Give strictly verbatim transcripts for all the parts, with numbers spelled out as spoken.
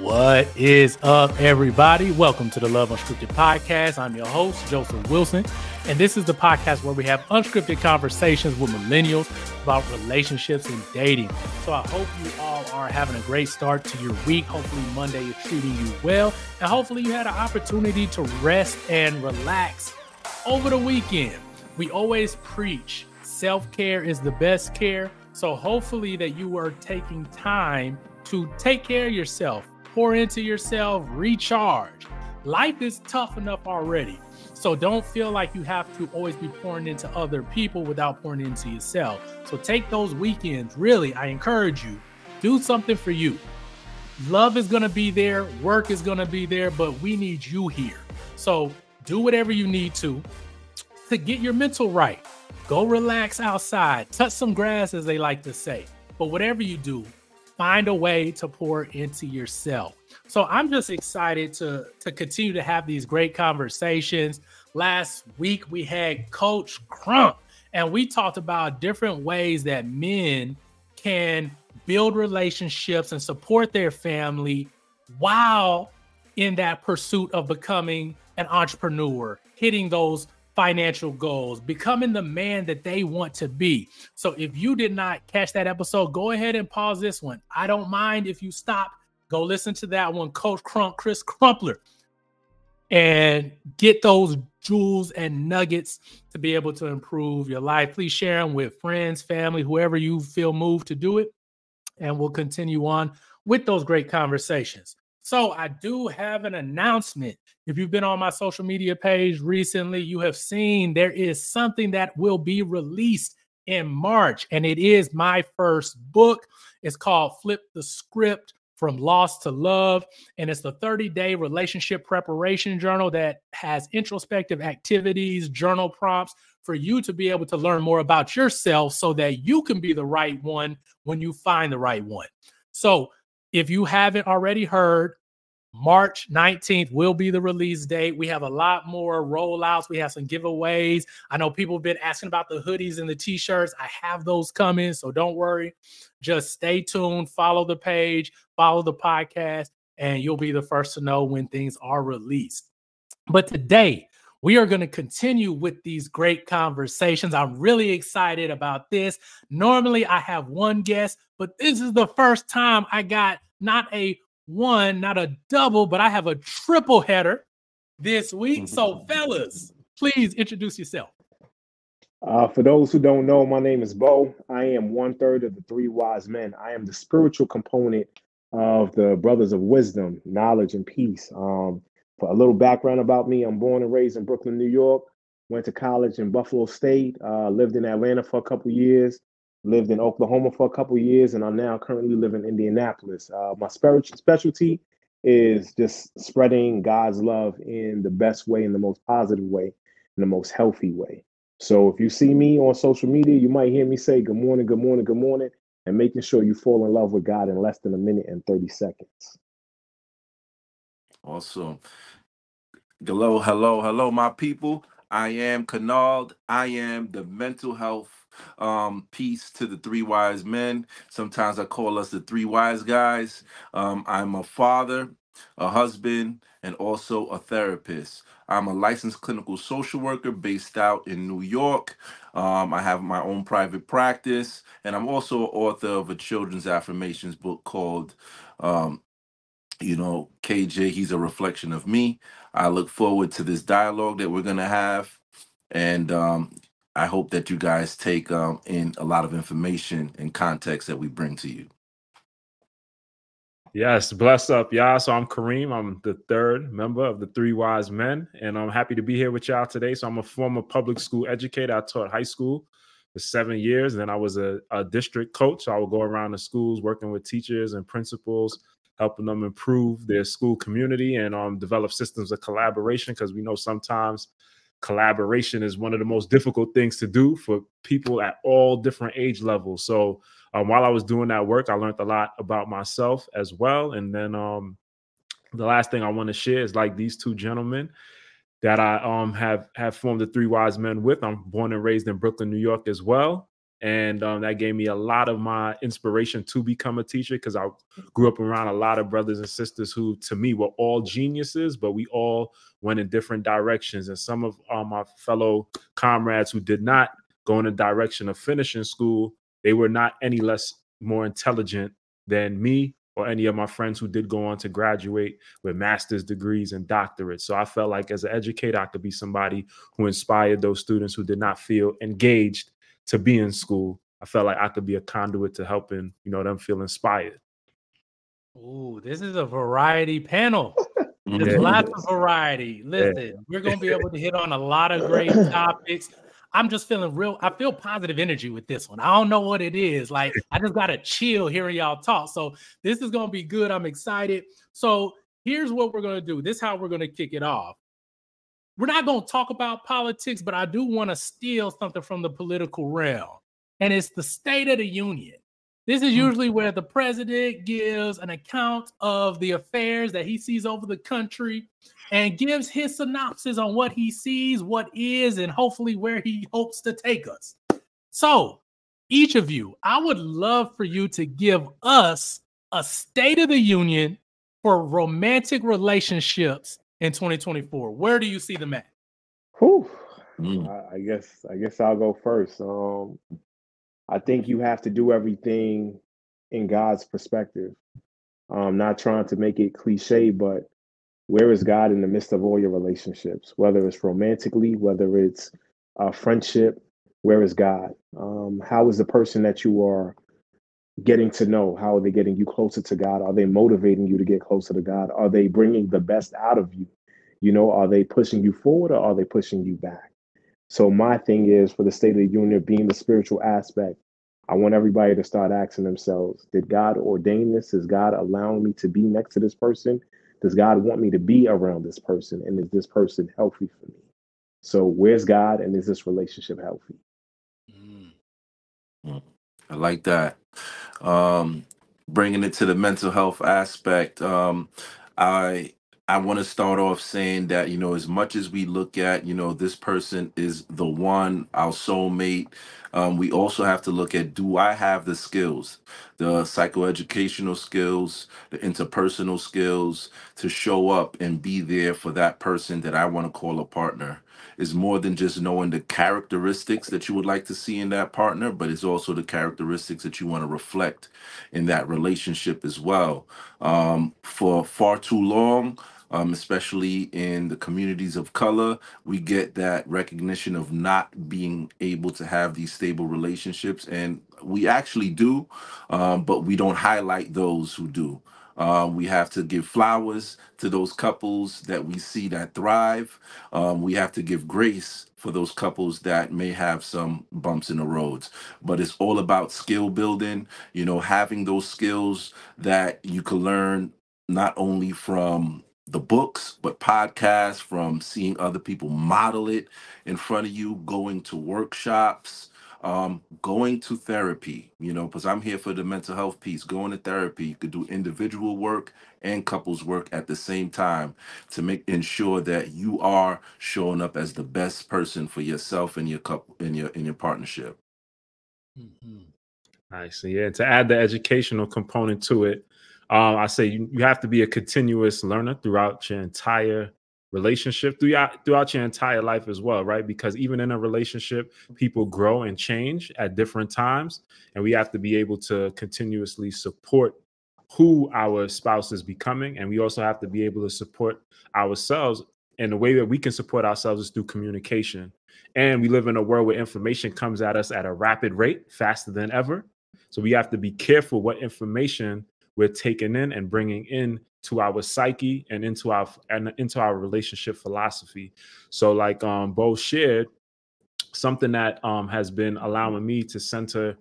What is up, everybody? Welcome to the Love Unscripted podcast. I'm your host, Joseph Wilson, and this is the podcast where we have unscripted conversations with millennials about relationships and dating. So I hope you all are having a great start to your week. Hopefully Monday is treating you well, and hopefully you had an opportunity to rest and relax over the weekend. We always preach self-care is the best care, so hopefully that you are taking time to take care of yourself, pour into yourself, recharge. Life is tough enough already, so don't feel like you have to always be pouring into other people without pouring into yourself. So take those weekends. Really, I encourage you, do something for you. Love is going to be there, work is going to be there, but we need you here. So do whatever you need to to get your mental right. Go relax outside, touch some grass, as they like to say. But whatever you do, find a way to pour into yourself. So I'm just excited to, to continue to have these great conversations. Last week we had Coach Crump, and we talked about different ways that men can build relationships and support their family while in that pursuit of becoming an entrepreneur, hitting those financial goals, becoming the man that they want to be. So if you did not catch that episode, go ahead and pause this one. I don't mind if you stop, go listen to that one, Coach Crump, Chris Crumpler, and get those jewels and nuggets to be able to improve your life. Please share them with friends, family, whoever you feel moved to do it. And we'll continue on with those great conversations. So I do have an announcement. If you've been on my social media page recently, you have seen there is something that will be released in March, and it is my first book. It's called Flip the Script: From Lost to Love, and it's the thirty-day relationship preparation journal that has introspective activities, journal prompts for you to be able to learn more about yourself so that you can be the right one when you find the right one. So if you haven't already heard, March nineteenth will be the release date. We have a lot more rollouts. We have some giveaways. I know people have been asking about the hoodies and the t-shirts. I have those coming, so don't worry. Just stay tuned, follow the page, follow the podcast, and you'll be the first to know when things are released. But today, we are going to continue with these great conversations. I'm really excited about this. Normally, I have one guest, but this is the first time I got not a one, not a double, but I have a triple header this week. So, fellas, please introduce yourself. Uh, for those who don't know, my name is Bo. I am one third of the Three Wise Men. I am the spiritual component of the Brothers of Wisdom, Knowledge, and Peace. Um, for a little background about me, I'm born and raised in Brooklyn, New York. Went to college in Buffalo State. Uh, lived in Atlanta for a couple of years. Lived in Oklahoma for a couple of years, and I now currently live in Indianapolis. Uh, my spiritual specialty is just spreading God's love in the best way, in the most positive way, in the most healthy way. So if you see me on social media, you might hear me say good morning, good morning, good morning, and making sure you fall in love with God in less than a minute and thirty seconds. Awesome. Hello, hello, hello, my people. I am Canald. I am the mental health um, piece to the Three Wise Men. Sometimes I call us the Three Wise Guys. Um, I'm a father, a husband, and also a therapist. I'm a licensed clinical social worker based out in New York. Um, I have my own private practice, and I'm also an author of a children's affirmations book called um, you know, K J, he's a reflection of me. I look forward to this dialogue that we're going to have. And um, I hope that you guys take um, in a lot of information and context that we bring to you. Yes, bless up, y'all. So I'm Kareem. I'm the third member of the Three Wise Men, and I'm happy to be here with y'all today. So I'm a former public school educator. I taught high school for seven years, and then I was a, a district coach. So I would go around the schools working with teachers and principals, helping them improve their school community and um, develop systems of collaboration, because we know sometimes collaboration is one of the most difficult things to do for people at all different age levels. So um, while I was doing that work, I learned a lot about myself as well. And then um, the last thing I want to share is like these two gentlemen that I um have have formed the Three Wise Men with. I'm born and raised in Brooklyn, New York as well. And um, that gave me a lot of my inspiration to become a teacher, because I grew up around a lot of brothers and sisters who, to me, were all geniuses, but we all went in different directions. And some of uh, my fellow comrades who did not go in the direction of finishing school, they were not any less more intelligent than me or any of my friends who did go on to graduate with master's degrees and doctorates. So I felt like as an educator, I could be somebody who inspired those students who did not feel engaged to be in school. I felt like I could be a conduit to helping, you know, them feel inspired. Ooh, this is a variety panel. There's Yeah. lots of variety. Listen, Yeah. we're going to be able to hit on a lot of great topics. I'm just feeling real, I feel positive energy with this one. I don't know what it is. Like, I just got to chill hearing y'all talk. So this is going to be good. I'm excited. So here's what we're going to do. This is how we're going to kick it off. We're not going to talk about politics, but I do want to steal something from the political realm. And it's the State of the Union. This is usually where the president gives an account of the affairs that he sees over the country and gives his synopsis on what he sees, what is, and hopefully where he hopes to take us. So each of you, I would love for you to give us a State of the Union for romantic relationships in twenty twenty-four. Where do you see them at? Whew. Mm. I, I guess I guess I'll go first. Um, I think you have to do everything in God's perspective. Um, not trying to make it cliche, but where is God in the midst of all your relationships? Whether it's romantically, whether it's a friendship, where is God? Um, how is the person that you are getting to know? How are they getting you closer to God? Are they motivating you to get closer to God? Are they bringing the best out of you? You know, are they pushing you forward or are they pushing you back? So my thing is, for the State of the Union being the spiritual aspect, I want everybody to start asking themselves, did God ordain this? Is God allowing me to be next to this person? Does God want me to be around this person? And is this person healthy for me? So where's God and is this relationship healthy? Mm. I like that. Um, bringing it to the mental health aspect, um, I I want to start off saying that, you know, as much as we look at, you know, this person is the one, our soulmate, um, we also have to look at, do I have the skills, the psychoeducational skills, the interpersonal skills to show up and be there for that person that I want to call a partner? Is more than just knowing the characteristics that you would like to see in that partner, but it's also the characteristics that you want to reflect in that relationship as well. Um, for far too long, um, especially in the communities of color, we get that recognition of not being able to have these stable relationships. And we actually do, um, but we don't highlight those who do. Uh, we have to give flowers to those couples that we see that thrive. Um, we have to give grace for those couples that may have some bumps in the roads. But it's all about skill building, you know, having those skills that you can learn not only from the books, but podcasts, from seeing other people model it in front of you, going to workshops, um, going to therapy, you know, because I'm here for the mental health piece. Going to therapy, you could do individual work and couples work at the same time to make ensure that you are showing up as the best person for yourself and your couple in your in your partnership. Mm-hmm. I see. Yeah. To add the educational component to it, um, I say you, you have to be a continuous learner throughout your entire relationship, throughout throughout your entire life as well, right? Because even in a relationship, people grow and change at different times, and we have to be able to continuously support who our spouse is becoming, and we also have to be able to support ourselves. And the way that we can support ourselves is through communication. And we live in a world where information comes at us at a rapid rate, faster than ever. So we have to be careful what information we're taking in and bringing in to our psyche and into our and into our relationship philosophy. So, like um, Bo shared, something that um, has been allowing me to center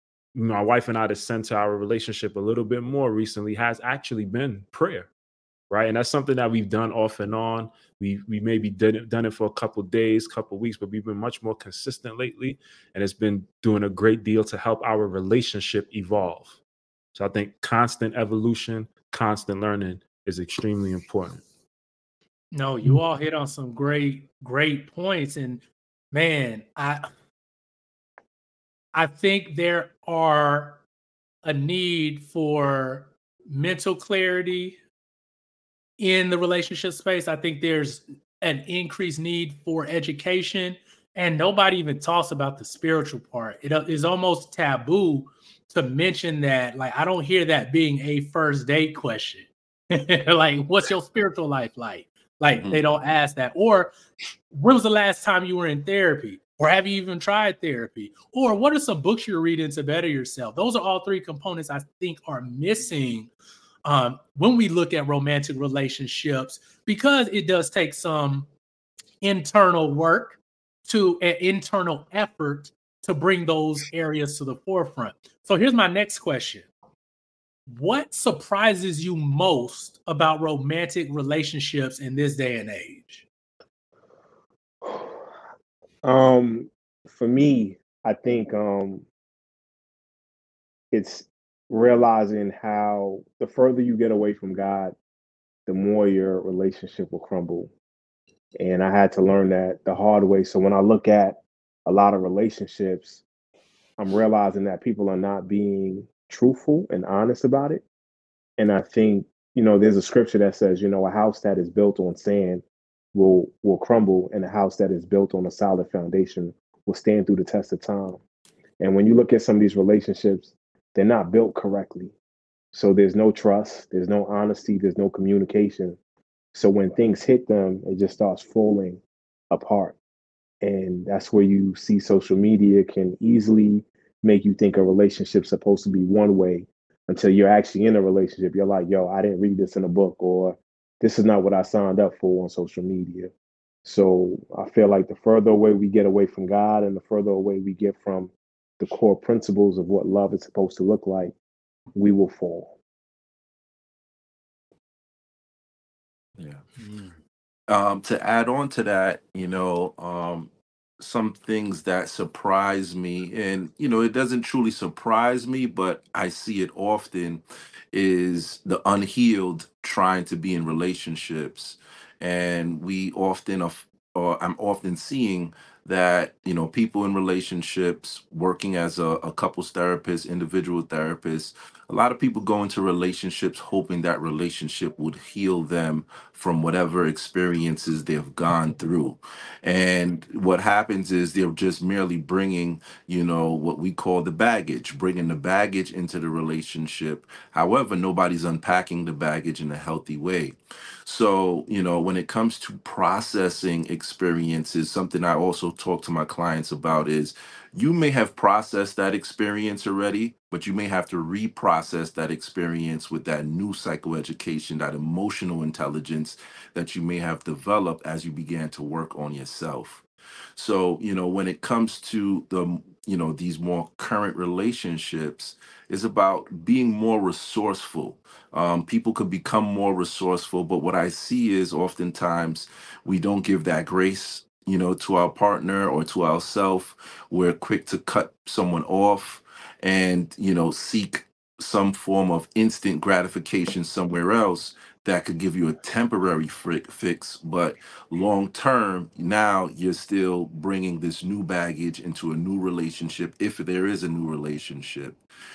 my wife and I to center our relationship a little bit more recently has actually been prayer, right? And that's something that we've done off and on. We we maybe did it, done it for a couple of days, couple of weeks, but we've been much more consistent lately, and it's been doing a great deal to help our relationship evolve. So I think constant evolution, constant learning is extremely important. No, you all hit on some great, great points. And man, I I think there are a need for mental clarity in the relationship space. I think there's an increased need for education, and nobody even talks about the spiritual part. It is almost taboo to mention that. Like, I don't hear that being a first date question. Like, what's your spiritual life like? Like, mm-hmm. They don't ask that. Or when was the last time you were in therapy? Or have you even tried therapy? Or what are some books you're reading to better yourself? Those are all three components I think are missing um, when we look at romantic relationships, because it does take some internal work to an internal effort to bring those areas to the forefront. So here's my next question. What surprises you most about romantic relationships in this day and age? Um, for me, I think um, it's realizing how the further you get away from God, the more your relationship will crumble. And I had to learn that the hard way. So when I look at a lot of relationships, I'm realizing that people are not being truthful and honest about it. And I think, you know, there's a scripture that says, you know, a house that is built on sand will will crumble, and a house that is built on a solid foundation will stand through the test of time. And when you look at some of these relationships, they're not built correctly. So there's no trust, there's no honesty, there's no communication. So when things hit them, it just starts falling apart. And that's where you see social media can easily make you think a relationship's supposed to be one way until you're actually in a relationship. You're like, yo, I didn't read this in a book, or this is not what I signed up for on social media. So I feel like the further away we get away from God and the further away we get from the core principles of what love is supposed to look like, we will fall. Yeah. Mm. Um, to add on to that, you know, um, some things that surprise me, and, you know, it doesn't truly surprise me, but I see it often, is the unhealed trying to be in relationships. And we often, are, or I'm often seeing that, you know, people in relationships working as a, a couples therapist, individual therapist, a lot of people go into relationships hoping that relationship would heal them from whatever experiences they've gone through. And what happens is they're just merely bringing, you know, what we call the baggage, bringing the baggage into the relationship. However, nobody's unpacking the baggage in a healthy way. So, you know, when it comes to processing experiences, something I also talk to my clients about is you may have processed that experience already, but you may have to reprocess that experience with that new psychoeducation, that emotional intelligence that you may have developed as you began to work on yourself. So, you know, when it comes to the, you know, these more current relationships, is about being more resourceful. Um, people could become more resourceful, but what I see is oftentimes we don't give that grace, you know, to our partner or to ourselves. We're quick to cut someone off and, you know, seek some form of instant gratification somewhere else that could give you a temporary fri- fix, but long term, now you're still bringing this new baggage into a new relationship, if there is a new relationship.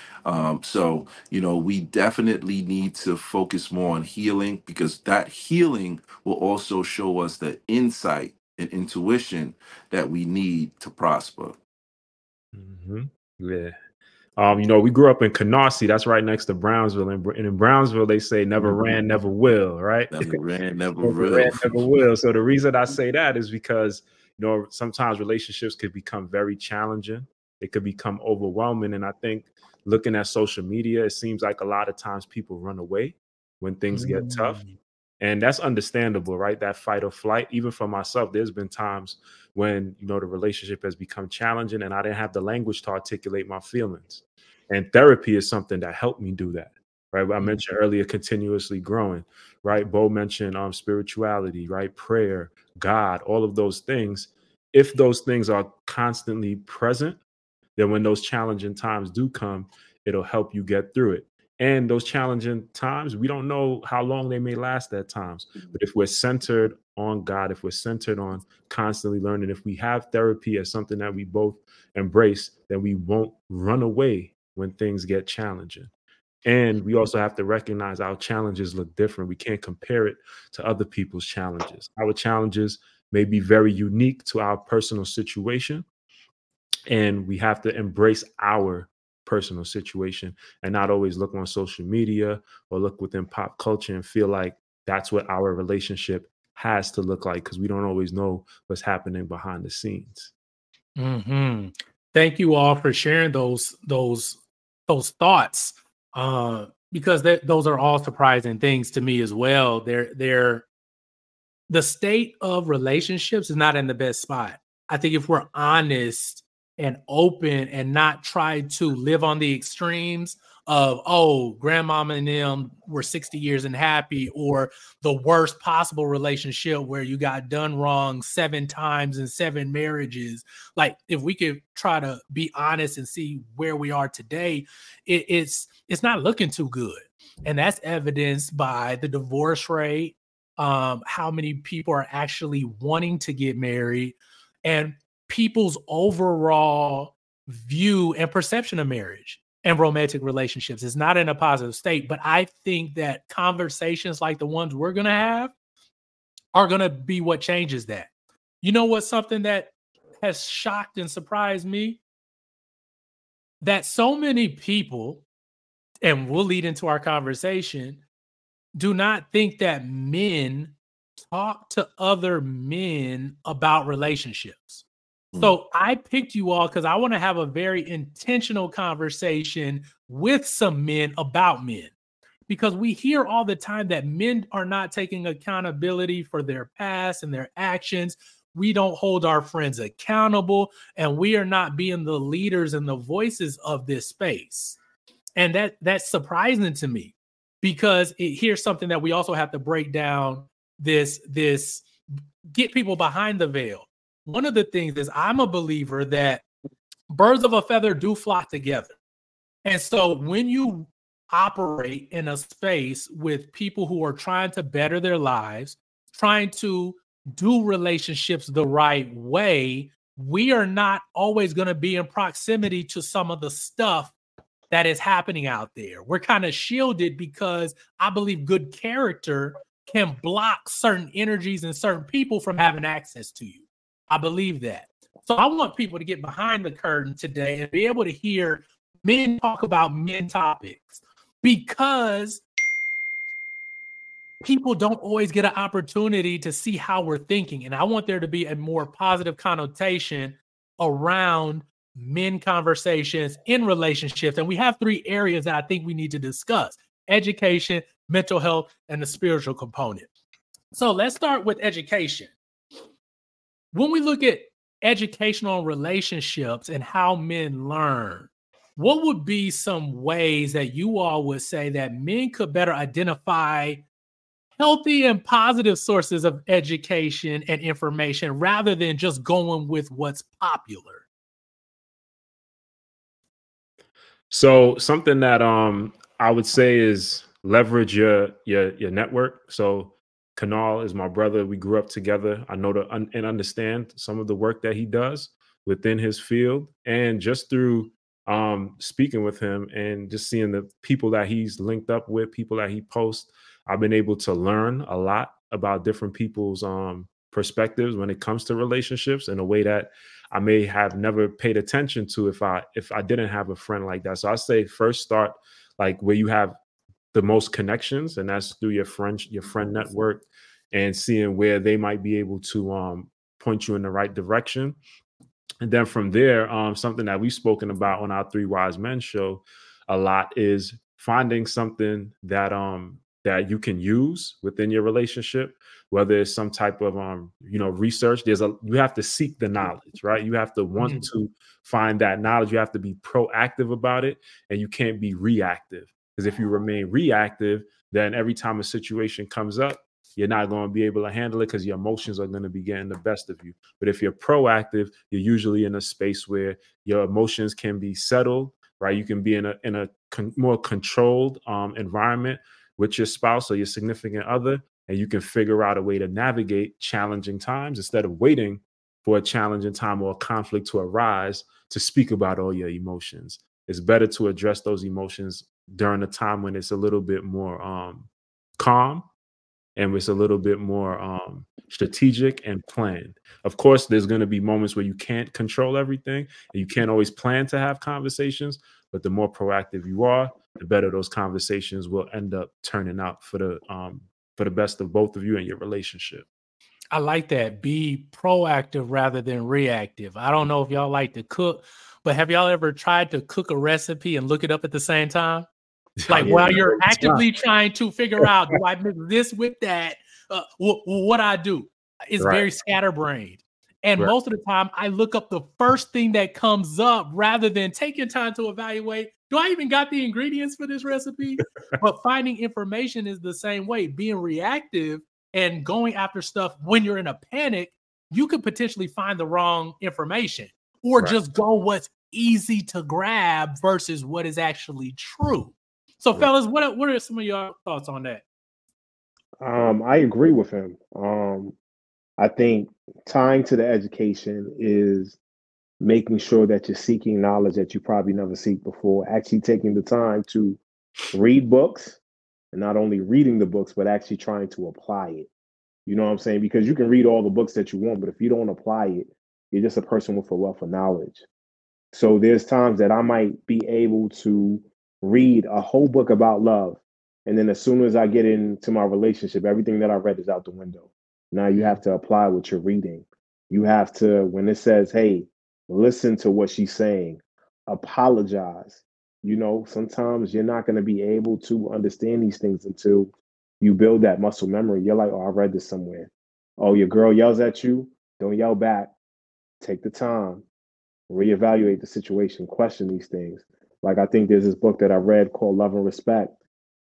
Um, so, you know, we definitely need to focus more on healing, because that healing will also show us the insight and intuition that we need to prosper. Mm-hmm. Yeah. Um, you know, we grew up in Canarsie. That's right next to Brownsville. And, and in Brownsville, they say never ran, never will, right? Never ran, never, never will. ran, never will. So the reason I say that is because, you know, sometimes relationships could become very challenging. It could become overwhelming. And I think looking at social media, it seems like a lot of times people run away when things get Mm. tough. And that's understandable, right? That fight or flight. Even for myself, there's been times when, you know, the relationship has become challenging and I didn't have the language to articulate my feelings. And therapy is something that helped me do that, right? I mentioned earlier, continuously growing, right? Bo mentioned um, spirituality, right? Prayer, God, all of those things. If those things are constantly present, then when those challenging times do come, it'll help you get through it. And those challenging times, we don't know how long they may last at times. But if we're centered on God, if we're centered on constantly learning, if we have therapy as something that we both embrace, then we won't run away when things get challenging. And we also have to recognize our challenges look different. We can't compare it to other people's challenges. Our challenges may be very unique to our personal situation, and we have to embrace our personal situation and not always look on social media or look within pop culture and feel like that's what our relationship has to look like, because we don't always know what's happening behind the scenes. Mm-hmm. Thank you all for sharing those those those thoughts, uh, because th- those are all surprising things to me as well. They're they're the state of relationships is not in the best spot. I think if we're honest and open and not try to live on the extremes of, oh, grandmama and them were sixty years and happy, or the worst possible relationship where you got done wrong seven times in seven marriages. Like, if we could try to be honest and see where we are today, it, it's it's not looking too good. And that's evidenced by the divorce rate, um, how many people are actually wanting to get married, and people's overall view and perception of marriage and romantic relationships is not in a positive state. But I think that conversations like the ones we're going to have are going to be what changes that. You know what's something that has shocked and surprised me? That so many people, and we'll lead into our conversation, do not think that men talk to other men about relationships. So I picked you all because I want to have a very intentional conversation with some men about men, because we hear all the time that men are not taking accountability for their past and their actions. We don't hold our friends accountable, and we are not being the leaders and the voices of this space. And that that's surprising to me, because it, here's something that we also have to break down, this, this get people behind the veil. One of the things is, I'm a believer that birds of a feather do flock together. And so when you operate in a space with people who are trying to better their lives, trying to do relationships the right way, we are not always going to be in proximity to some of the stuff that is happening out there. We're kind of shielded because I believe good character can block certain energies and certain people from having access to you. I believe that. So I want people to get behind the curtain today and be able to hear men talk about men topics, because people don't always get an opportunity to see how we're thinking. And I want there to be a more positive connotation around men conversations in relationships. And we have three areas that I think we need to discuss: education, mental health, and the spiritual component. So let's start with education. When we look at educational relationships and how men learn, what would be some ways that you all would say that men could better identify healthy and positive sources of education and information rather than just going with what's popular? So something that um I would say is leverage your your your network. So Kanal is my brother. We grew up together. I know the, un, and understand some of the work that he does within his field, and just through um, speaking with him and just seeing the people that he's linked up with, people that he posts, I've been able to learn a lot about different people's um, perspectives when it comes to relationships in a way that I may have never paid attention to if I if I didn't have a friend like that. So I say first start like where you have the most connections, and that's through your friend, your friend network, and seeing where they might be able to um, point you in the right direction. And then from there, um, something that we've spoken about on our Three Wise Men show a lot is finding something that um that you can use within your relationship, whether it's some type of um you know research. There's a you have to seek the knowledge, right? You have to want mm-hmm. to find that knowledge. You have to be proactive about it, and you can't be reactive. Because if you remain reactive, then every time a situation comes up, you're not going to be able to handle it because your emotions are going to be getting the best of you. But if you're proactive, you're usually in a space where your emotions can be settled, right? You can be in a in a con- more controlled um, environment with your spouse or your significant other, and you can figure out a way to navigate challenging times instead of waiting for a challenging time or a conflict to arise to speak about all your emotions. It's better to address those emotions during a time when it's a little bit more um, calm and it's a little bit more um, strategic and planned. Of course, there's going to be moments where you can't control everything and you can't always plan to have conversations, but the more proactive you are, the better those conversations will end up turning out for the um, for the best of both of you and your relationship. I like that. Be proactive rather than reactive. I don't know if y'all like to cook, but have y'all ever tried to cook a recipe and look it up at the same time? Like Yeah. while you're actively trying to figure out, do I mix this with that? Uh, wh- what I do? It's Right. very scatterbrained. And Right. most of the time, I look up the first thing that comes up rather than taking time to evaluate, do I even got the ingredients for this recipe? But finding information is the same way. Being reactive and going after stuff when you're in a panic, you could potentially find the wrong information or Right. just go what's easy to grab versus what is actually true. So, Right. fellas, what are, what are some of your thoughts on that? Um, I agree with him. Um, I think tying to the education is making sure that you're seeking knowledge that you probably never seek before, actually taking the time to read books and not only reading the books, but actually trying to apply it. You know what I'm saying? Because you can read all the books that you want, but if you don't apply it, you're just a person with a wealth of knowledge. So there's times that I might be able to read a whole book about love. And then as soon as I get into my relationship, everything that I read is out the window. Now you have to apply what you're reading. You have to, when it says, hey, listen to what she's saying, apologize. You know, sometimes you're not going to be able to understand these things until you build that muscle memory. You're like, oh, I read this somewhere. Oh, your girl yells at you. Don't yell back. Take the time, reevaluate the situation, question these things. Like I think there's this book that I read called Love and Respect,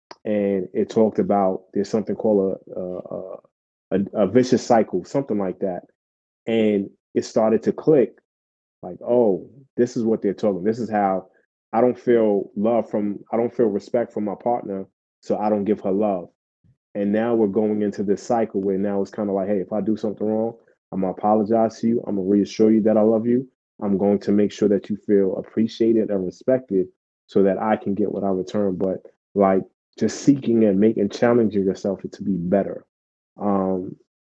and it talked about there's something called a a, a, a vicious cycle, something like that, and it started to click. Like, oh, this is what they're talking. This is how I don't feel love from, I don't feel respect from my partner, so I don't give her love. And now we're going into this cycle where now it's kind of like, hey, if I do something wrong, I'm gonna apologize to you. I'm gonna reassure you that I love you. I'm going to make sure that you feel appreciated and respected so that I can get what I return. But like just seeking and making challenging yourself to be better. Um,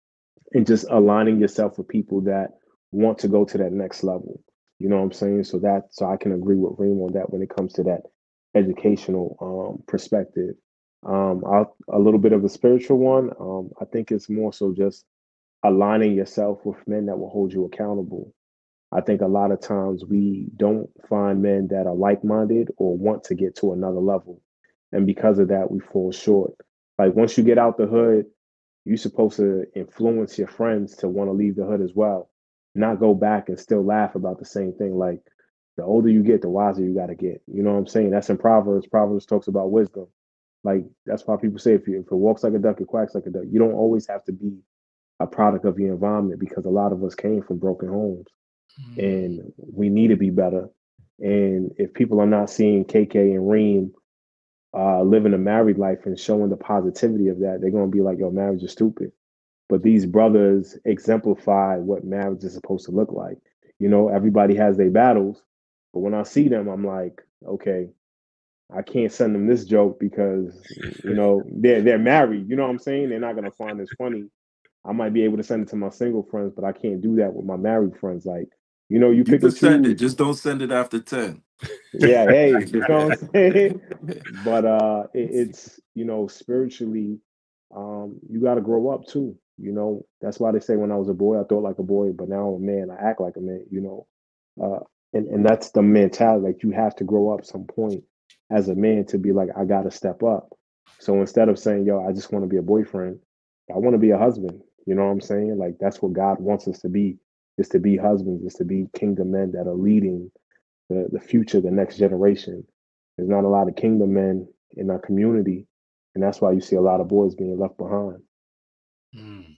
and just aligning yourself with people that want to go to that next level. You know what I'm saying? So that so I can agree with Reem on that when it comes to that educational um, perspective. Um, I'll, a little bit of a spiritual one. Um, I think it's more so just aligning yourself with men that will hold you accountable. I think a lot of times we don't find men that are like-minded or want to get to another level. And because of that, we fall short. Like once you get out the hood, you're supposed to influence your friends to want to leave the hood as well, not go back and still laugh about the same thing. Like the older you get, the wiser you got to get. You know what I'm saying? That's in Proverbs. Proverbs talks about wisdom. Like that's why people say if you if it walks like a duck, it quacks like a duck. You don't always have to be a product of your environment because a lot of us came from broken homes and we need to be better. And if people are not seeing K K and Reem uh, living a married life and showing the positivity of that, they're going to be like, yo, marriage is stupid. But these brothers exemplify what marriage is supposed to look like. You know, everybody has their battles, but when I see them, I'm like, okay, I can't send them this joke because, you know, they're, they're married. You know what I'm saying? They're not going to find this funny. I might be able to send it to my single friends, but I can't do that with my married friends. Like, you know, you, You pick can and send it, choose. just don't send it after ten. Yeah, hey, you know what I'm saying? But uh it, it's, you know, spiritually, um, you gotta grow up too. You know, that's why they say when I was a boy, I thought like a boy, but now I'm a man, I act like a man, you know. Uh and, and that's the mentality. Like you have to grow up some point as a man to be like, I gotta step up. So instead of saying, yo, I just want to be a boyfriend, I want to be a husband. You know what I'm saying? Like that's what God wants us to be, is to be husbands, is to be kingdom men that are leading the, the future, the next generation. There's not a lot of kingdom men in our community, and that's why you see a lot of boys being left behind. Mm.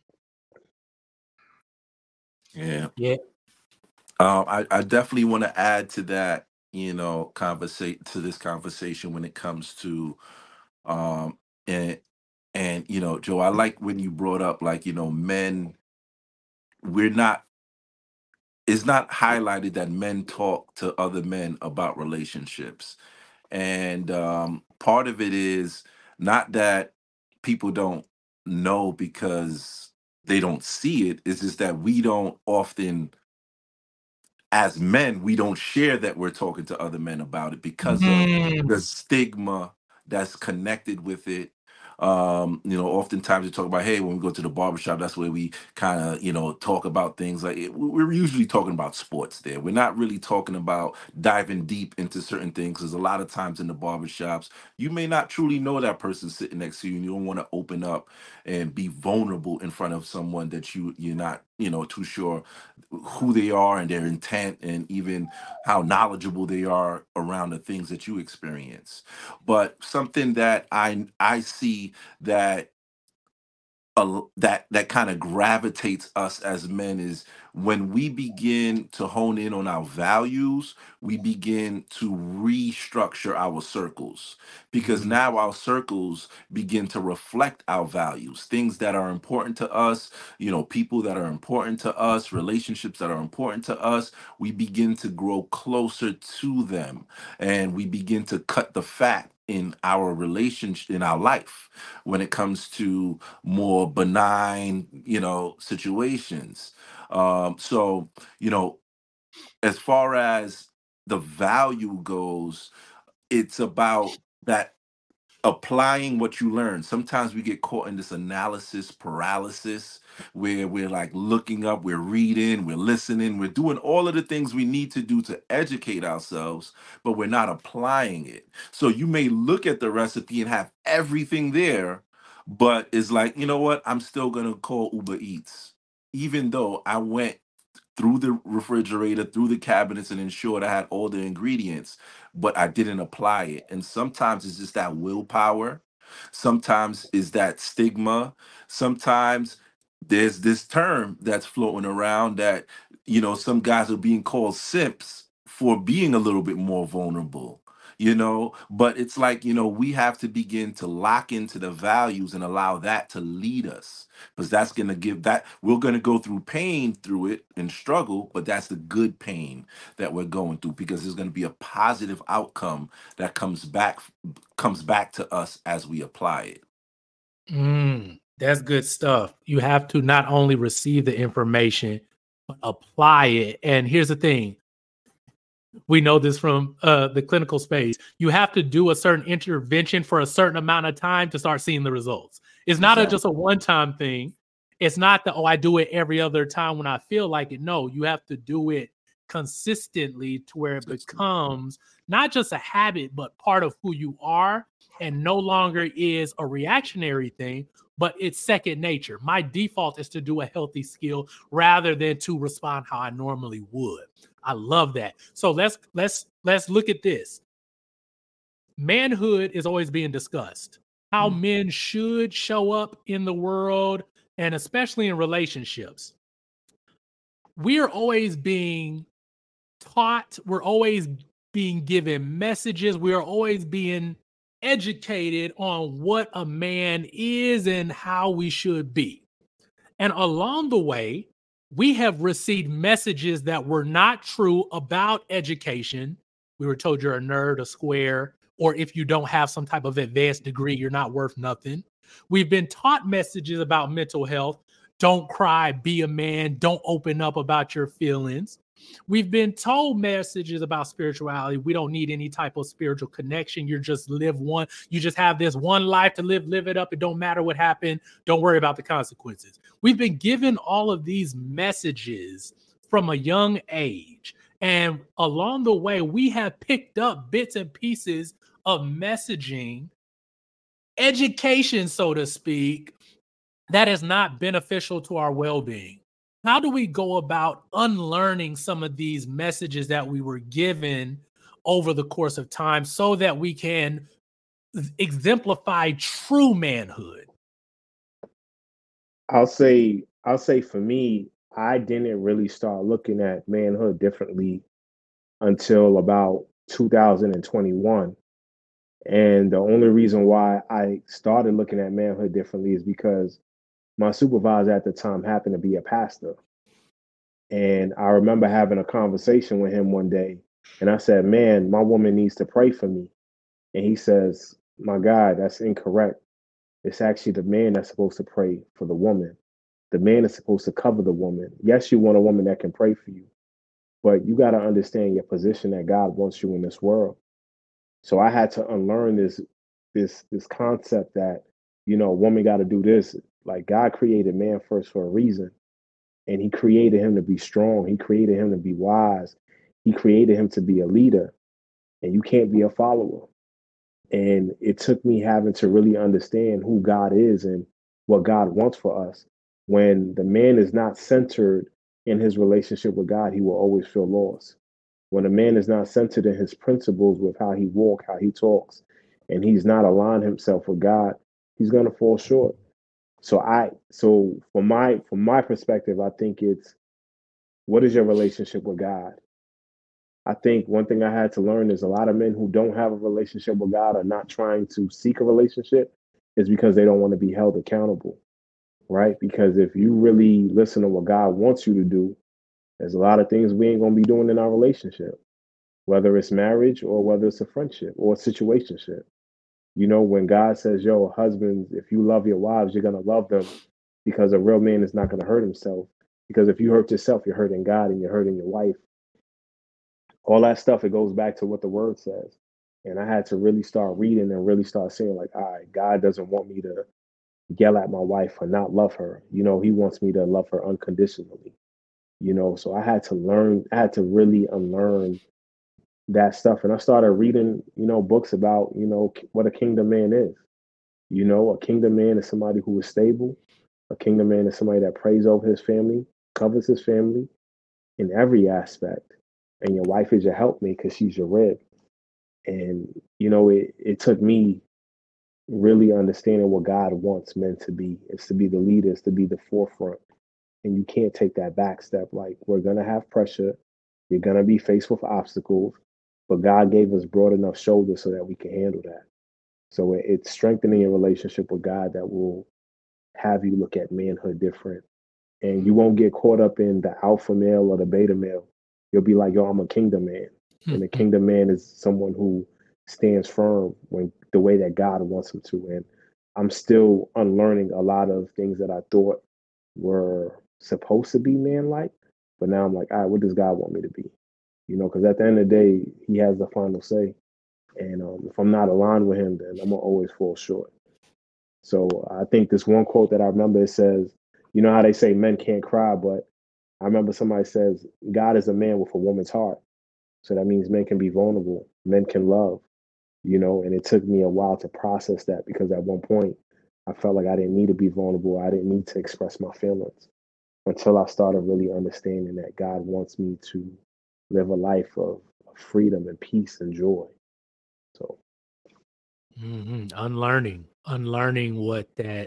Yeah. Yeah. Um, I, I definitely want to add to that. you know, conversate to this conversation when it comes to um and and you know, Joe, I like when you brought up like, you know, men, we're not it's not highlighted that men talk to other men about relationships. And um part of it is not that people don't know because they don't see it, it's just that we don't often, as men, we don't share that we're talking to other men about it because of the Mm. stigma that's connected with it. Um, you know, oftentimes we talk about, hey, when we go to the barbershop, that's where we kind of, you know, talk about things like it. We're usually talking about sports there. We're not really talking about diving deep into certain things because a lot of times in the barbershops, you may not truly know that person sitting next to you and you don't want to open up and be vulnerable in front of someone that you you're not, you know, too sure who they are and their intent and even how knowledgeable they are around the things that you experience. But something that I I see that a, that that kind of gravitates us as men is when we begin to hone in on our values, we begin to restructure our circles because Mhm. now our circles begin to reflect our values, things that are important to us, you know, people that are important to us, relationships that are important to us. We begin to grow closer to them and we begin to cut the fat in our relationship in our life when it comes to more benign, you know, situations. Um, so, you know, as far as the value goes, it's about that applying what you learn. Sometimes we get caught in this analysis paralysis where we're like looking up, we're reading, we're listening, we're doing all of the things we need to do to educate ourselves, but we're not applying it. So you may look at the recipe and have everything there, but it's like, you know what? I'm still going to call Uber Eats, even though I went through the refrigerator, through the cabinets, and ensured I had all the ingredients, but I didn't apply it. And sometimes it's just that willpower. Sometimes is that stigma. Sometimes there's this term that's floating around that, you know, some guys are being called simps for being a little bit more vulnerable, you know, but it's like, you know, we have to begin to lock into the values and allow that to lead us because that's going to give that we're going to go through pain through it and struggle, but that's the good pain that we're going through because there's going to be a positive outcome that comes back comes back to us as we apply it. Mm, that's good stuff. You have to not only receive the information, but apply it. And here's the thing. We know this from uh, the clinical space. You have to do a certain intervention for a certain amount of time to start seeing the results. It's not a, Exactly. just a one-time thing. It's not that, oh, I do it every other time when I feel like it. No, you have to do it consistently to where it becomes not just a habit, but part of who you are and no longer is a reactionary thing, but it's second nature. My default is to do a healthy skill rather than to respond how I normally would. I love that. So let's let's let's look at this. Manhood is always being discussed. How Mm. men should show up in the world and especially in relationships. We are always being taught, we're always being given messages, we are always being educated on what a man is and how we should be. And along the way, we have received messages that were not true about education. We were told you're a nerd, a square, or if you don't have some type of advanced degree, you're not worth nothing. We've been taught messages about mental health. Don't cry, be a man, don't open up about your feelings. We've been told messages about spirituality. We don't need any type of spiritual connection. You just live one, you just have this one life to live, live it up. It don't matter what happened. Don't worry about the consequences. We've been given all of these messages from a young age. And along the way, we have picked up bits and pieces of messaging, education, so to speak, that is not beneficial to our well-being. How do we go about unlearning some of these messages that we were given over the course of time so that we can exemplify true manhood? I'll say, I'll say for me, I didn't really start looking at manhood differently until about two thousand twenty-one. And the only reason why I started looking at manhood differently is because my supervisor at the time happened to be a pastor. And I remember having a conversation with him one day. And I said, man, my woman needs to pray for me. And he says, my God, that's incorrect. It's actually the man that's supposed to pray for the woman. The man is supposed to cover the woman. Yes, you want a woman that can pray for you, but you got to understand your position that God wants you in this world. So I had to unlearn this, this, this concept that, you know, a woman got to do this. Like, God created man first for a reason. And he created him to be strong. He created him to be wise. He created him to be a leader. And you can't be a follower. And it took me having to really understand who God is and what God wants for us. When the man is not centered in his relationship with God, he will always feel lost. When a man is not centered in his principles with how he walks, how he talks, and he's not aligned himself with God, he's going to fall short. So I, so from my, from my perspective, I think it's, what is your relationship with God? I think one thing I had to learn is a lot of men who don't have a relationship with God are not trying to seek a relationship is because they don't want to be held accountable, right? Because if you really listen to what God wants you to do, there's a lot of things we ain't going to be doing in our relationship, whether it's marriage or whether it's a friendship or a situationship. You know, when God says, yo, husbands, if you love your wives, you're going to love them, because a real man is not going to hurt himself. Because if you hurt yourself, you're hurting God and you're hurting your wife. All that stuff, it goes back to what the word says. And I had to really start reading and really start saying, like, all right, God doesn't want me to yell at my wife or not love her. You know, he wants me to love her unconditionally. You know, so I had to learn, I had to really unlearn that stuff. And I started reading, you know, books about, you know, what a kingdom man is. You know, a kingdom man is somebody who is stable. A kingdom man is somebody that prays over his family, covers his family in every aspect. And your wife is your helpmate because she's your rib. And, you know, it, it took me really understanding what God wants men to be. It's to be the leaders, to be the forefront. And you can't take that back step. Like, we're going to have pressure. You're going to be faced with obstacles. But God gave us broad enough shoulders so that we can handle that. So it, it's strengthening your relationship with God that will have you look at manhood different. And you won't get caught up in the alpha male or the beta male. You'll be like, yo, I'm a kingdom man. And a kingdom man is someone who stands firm when the way that God wants him to. And I'm still unlearning a lot of things that I thought were supposed to be man-like. But now I'm like, all right, what does God want me to be? You know, because at the end of the day, he has the final say. And um, if I'm not aligned with him, then I'm going to always fall short. So I think this one quote that I remember, it says, you know how they say men can't cry, but I remember somebody says, God is a man with a woman's heart. So that means men can be vulnerable, men can love, you know, and it took me a while to process that, because at one point I felt like I didn't need to be vulnerable. I didn't need to express my feelings until I started really understanding that God wants me to live a life of freedom and peace and joy. So mm-hmm. unlearning, unlearning what that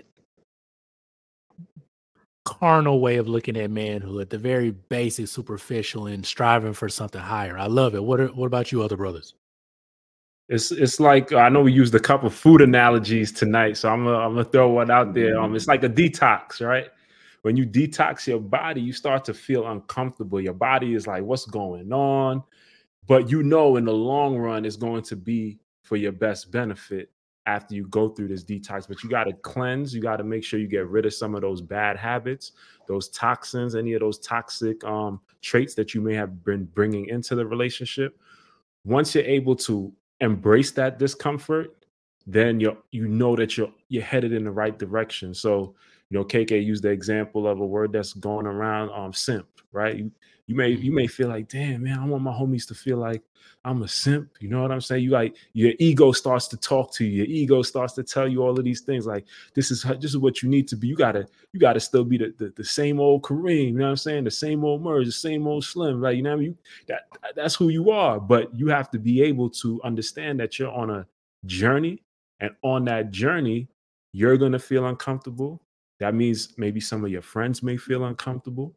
carnal way of looking at manhood, the very basic, superficial, and striving for something higher. I love it. What are, what about you, other brothers? It's it's like, I know we used a couple food analogies tonight, so I'm gonna I'm gonna throw one out there. Um, it's like a detox, right? When you detox your body, you start to feel uncomfortable. Your body is like, what's going on? But you know, in the long run, it's going to be for your best benefit after you go through this detox. But you got to cleanse. You got to make sure you get rid of some of those bad habits, those toxins, any of those toxic um, traits that you may have been bringing into the relationship. Once you're able to embrace that discomfort, then you you know that you're you're headed in the right direction. So, you know, K K used the example of a word that's going around, um, simp, right? You, you may you may feel like, damn, man, I want my homies to feel like I'm a simp. You know what I'm saying? You like, your ego starts to talk to you. Your ego starts to tell you all of these things. Like, this is this is what you need to be. You gotta you gotta still be the, the, the same old Kareem. You know what I'm saying? The same old Merge, the same old Slim. Right? You know what I mean? You, that that's who you are. But you have to be able to understand that you're on a journey, and on that journey, you're gonna feel uncomfortable. That means maybe some of your friends may feel uncomfortable.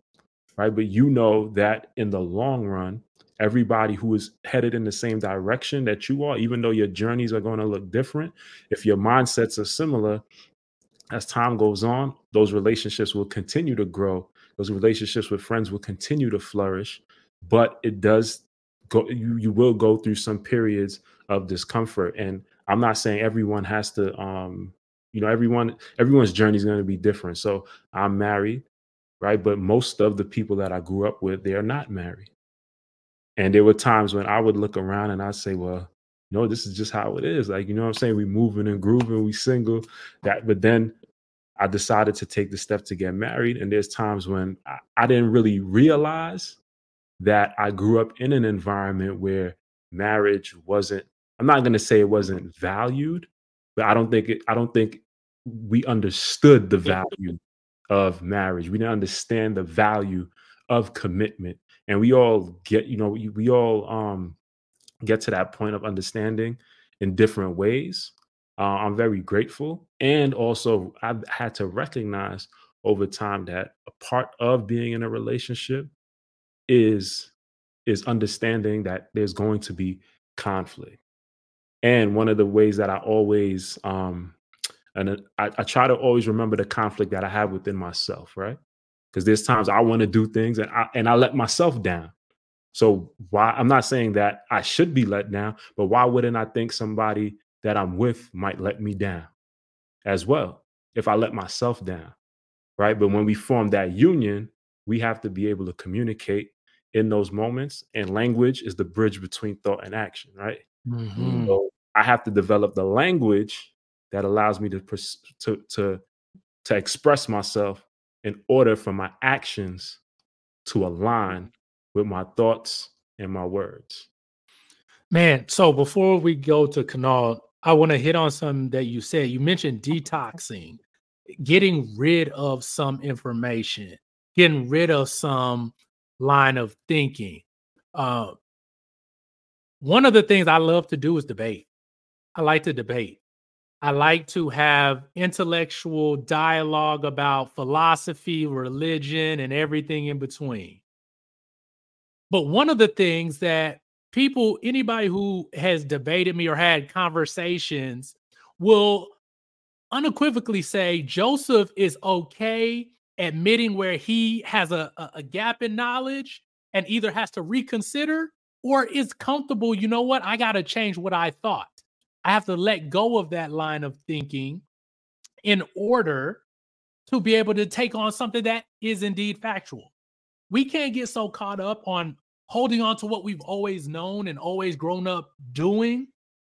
right? But you know that in the long run, everybody who is headed in the same direction that you are, even though your journeys are going to look different, if your mindsets are similar, as time goes on, those relationships will continue to grow. Those relationships with friends will continue to flourish, but it does go, you, you will go through some periods of discomfort. And I'm not saying everyone has to, um, you know, everyone, everyone's journey is going to be different. So I'm married, right? But most of the people that I grew up with, they are not married. And there were times when I would look around and I'd say, well, no, this is just how it is. Like, you know what I'm saying? We moving and grooving, we single, that, but then I decided to take the step to get married. And there's times when I, I didn't really realize that I grew up in an environment where marriage wasn't, I'm not going to say it wasn't valued, but I don't think it, I don't think we understood the value of marriage. We didn't understand the value of commitment. And we all get, you know, we, we all um, get to that point of understanding in different ways. Uh, I'm very grateful. And also, I've had to recognize over time that a part of being in a relationship is is understanding that there's going to be conflict. And one of the ways that I always um, and I, I try to always remember the conflict that I have within myself, right? Because there's times I want to do things and I and I let myself down. So why, I'm not saying that I should be let down, but why wouldn't I think somebody that I'm with might let me down as well if I let myself down, right? But when we form that union, we have to be able to communicate in those moments, and language is the bridge between thought and action, right? Mhm. So I have to develop the language that allows me to pers- to to to express myself in order for my actions to align with my thoughts and my words. Man, so before we go to Kanal, I want to hit on something that you said. You mentioned detoxing, getting rid of some information, getting rid of some line of thinking. Uh, one of the things I love to do is debate. I like to debate. I like to have intellectual dialogue about philosophy, religion, and everything in between. But one of the things that people, anybody who has debated me or had conversations will unequivocally say Joseph is okay admitting where he has a, a, a gap in knowledge and either has to reconsider or is comfortable. You know what? I got to change what I thought. I have to let go of that line of thinking in order to be able to take on something that is indeed factual. We can't get so caught up on holding on to what we've always known and always grown up doing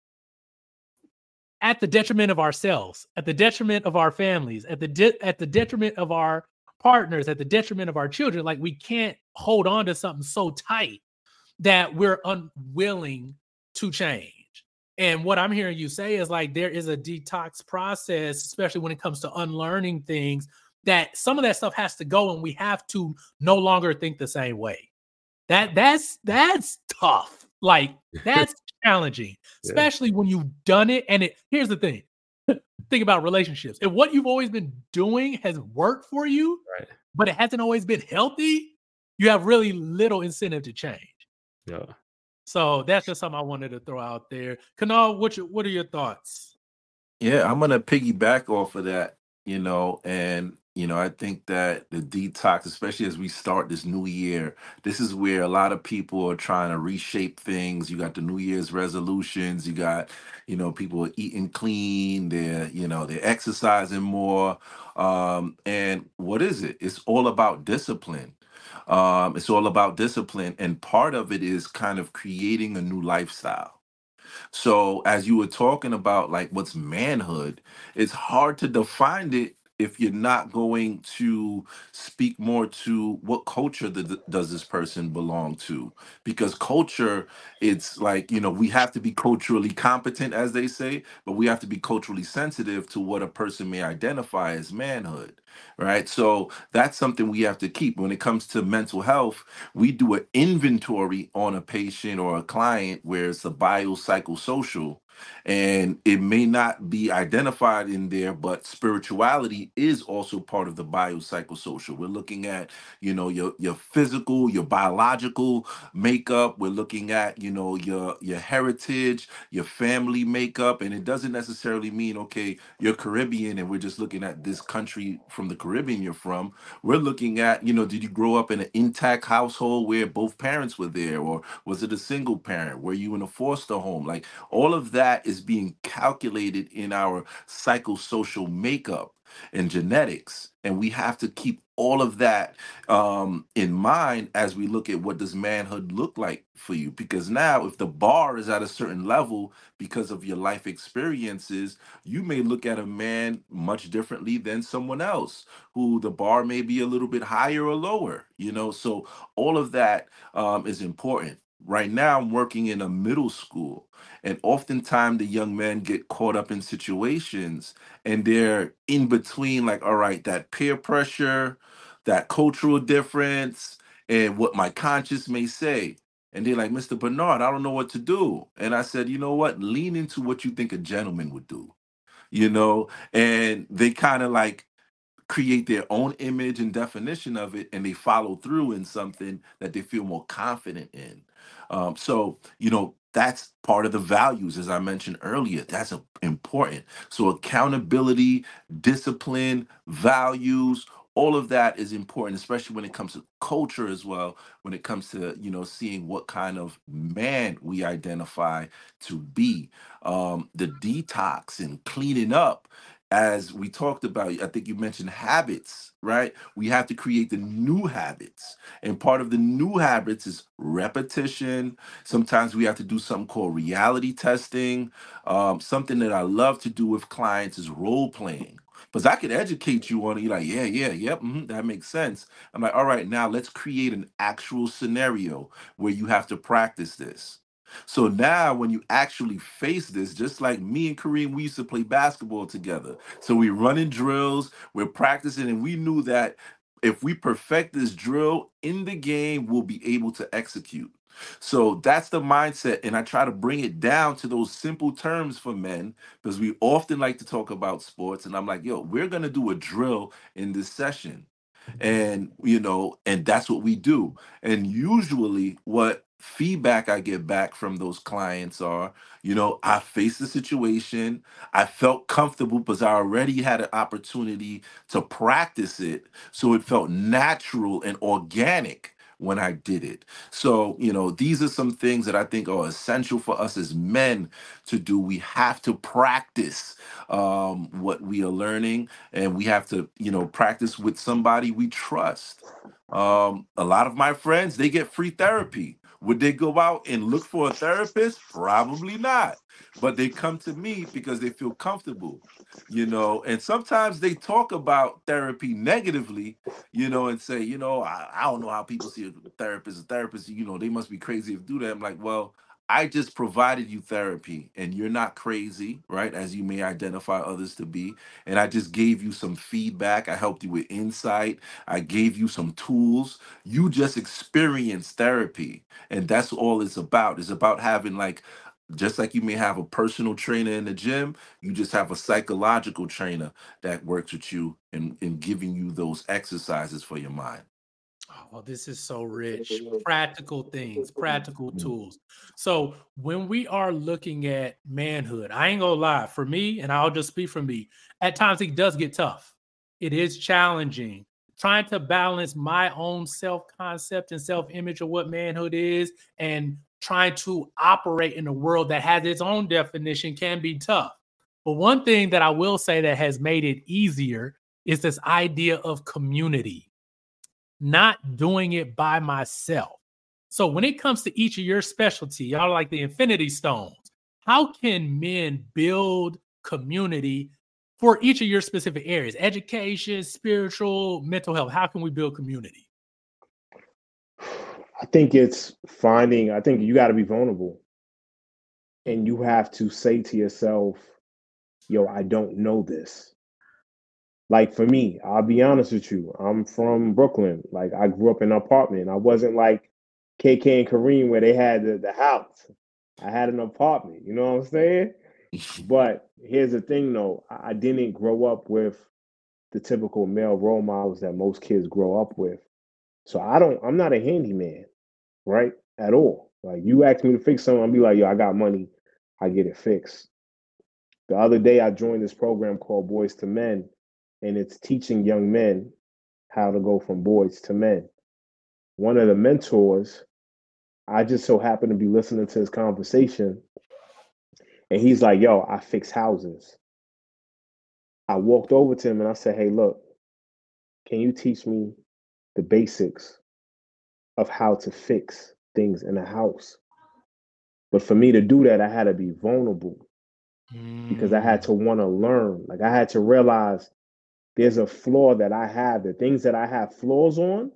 at the detriment of ourselves, at the detriment of our families, at the de- at the detriment of our partners, at the detriment of our children. Like, we can't hold on to something so tight that we're unwilling to change. And what I'm hearing you say is like there is a detox process, especially when it comes to unlearning things, that some of that stuff has to go and we have to no longer think the same way. That that's that's tough. Like, that's challenging, Yeah. especially when you've done it. And it here's the thing. Think about relationships. If what you've always been doing has worked for you, Right. but it hasn't always been healthy, you have really little incentive to change. Yeah. So that's just something I wanted to throw out there. Kanal, what your, what are your thoughts? Yeah, I'm gonna piggyback off of that, you know, and you know, I think that the detox, especially as we start this new year, this is where a lot of people are trying to reshape things. You got the New Year's resolutions, you got, you know, people are eating clean, they're, you know, they're exercising more. Um, and what is it? It's all about discipline. Um, it's all about discipline, and part of it is kind of creating a new lifestyle. So as you were talking about like what's manhood, it's hard to define it if you're not going to speak more to what culture th- does this person belong to, because culture, it's like, you know, we have to be culturally competent, as they say, but we have to be culturally sensitive to what a person may identify as manhood, right? So that's something we have to keep. When it comes to mental health, we do an inventory on a patient or a client where it's a biopsychosocial, And it may not be identified in there, but spirituality is also part of the biopsychosocial. We're looking at, you know, your your physical, your biological makeup. We're looking at, you know, your your heritage, your family makeup. And it doesn't necessarily mean, okay, you're Caribbean and we're just looking at this country from the Caribbean you're from. We're looking at, you know, did you grow up in an intact household where both parents were there? Or was it a single parent? Were you in a foster home? Like, all of that is being calculated in our psychosocial makeup and genetics. And we have to keep all of that um, in mind as we look at what does manhood look like for you. Because now, if the bar is at a certain level because of your life experiences, you may look at a man much differently than someone else who the bar may be a little bit higher or lower, you know? So all of that um, is important. Right now, I'm working in a middle school, and oftentimes the young men get caught up in situations and they're in between, like, all right, that peer pressure, that cultural difference, and what my conscience may say. And they're like, Mister Bernard, I don't know what to do. And I said, you know what? Lean into what you think a gentleman would do, you know? And they kind of like create their own image and definition of it, and they follow through in something that they feel more confident in. Um, so, you know, that's part of the values, as I mentioned earlier. That's a- important. So, accountability, discipline, values, all of that is important, especially when it comes to culture as well. When it comes to, you know, seeing what kind of man we identify to be, um, the detox and cleaning up, as we talked about. I think you mentioned habits, right? We have to create the new habits. And part of the new habits is repetition. Sometimes we have to do something called reality testing. Um, something that I love to do with clients is role playing. Because I could educate you on it. You're like, yeah, yeah, yep, mhm, that makes sense. I'm like, all right, now let's create an actual scenario where you have to practice this. So now, when you actually face this, just like me and Kareem, we used to play basketball together. So we running drills, we're practicing, and we knew that if we perfect this drill in the game, we'll be able to execute. So that's the mindset. And I try to bring it down to those simple terms for men, because we often like to talk about sports. And I'm like, yo, we're going to do a drill in this session. And, you know, and that's what we do. And usually, what feedback I get back from those clients are, you know, I faced the situation. I felt comfortable because I already had an opportunity to practice it. So it felt natural and organic when I did it. So, you know, these are some things that I think are essential for us as men to do. We have to practice um, what we are learning, and we have to, you know, practice with somebody we trust. Um, a lot of my friends, they get free therapy. Would they go out and look for a therapist? Probably not. But they come to me because they feel comfortable, you know. And sometimes they talk about therapy negatively, you know, and say, you know, I, I don't know how people see a therapist. A therapist, you know, they must be crazy if do that. I'm like, well, I just provided you therapy and you're not crazy, right? As you may identify others to be. And I just gave you some feedback. I helped you with insight. I gave you some tools. You just experienced therapy. And that's all it's about. It's about having, like, just like you may have a personal trainer in the gym, you just have a psychological trainer that works with you and, and giving you those exercises for your mind. Oh, well, this is so rich. Practical things, practical Mm. tools. So when we are looking at manhood, I ain't gonna lie, for me, and I'll just speak for me, at times it does get tough. It is challenging trying to balance my own self-concept and self-image of what manhood is and trying to operate in a world that has its own definition can be tough. But one thing that I will say that has made it easier is this idea of community, not doing it by myself. So when it comes to each of your specialty, y'all are like the Infinity Stones. How can men build community for each of your specific areas? Education, spiritual, mental health. How can we build community? I think it's finding, I think you got to be vulnerable and you have to say to yourself, yo, I don't know this. Like for me, I'll be honest with you. I'm from Brooklyn. Like I grew up in an apartment. I wasn't like K K and Kareem where they had the, the house. I had an apartment. You know what I'm saying? But here's the thing, though. I didn't grow up with the typical male role models that most kids grow up with. So I don't, I'm not a handyman, right? At all. Like you ask me to fix something, I'll be like, yo, I got money, I get it fixed. The other day I joined this program called Boys to Men, and it's teaching young men how to go from boys to men. One of the mentors, I just so happened to be listening to his conversation, and he's like, yo, I fix houses. I walked over to him and I said, hey, look, can you teach me the basics of how to fix things in a house? But for me to do that, I had to be vulnerable mm. because I had to want to learn. Like I had to realize there's a flaw that I have, the things that I have flaws on,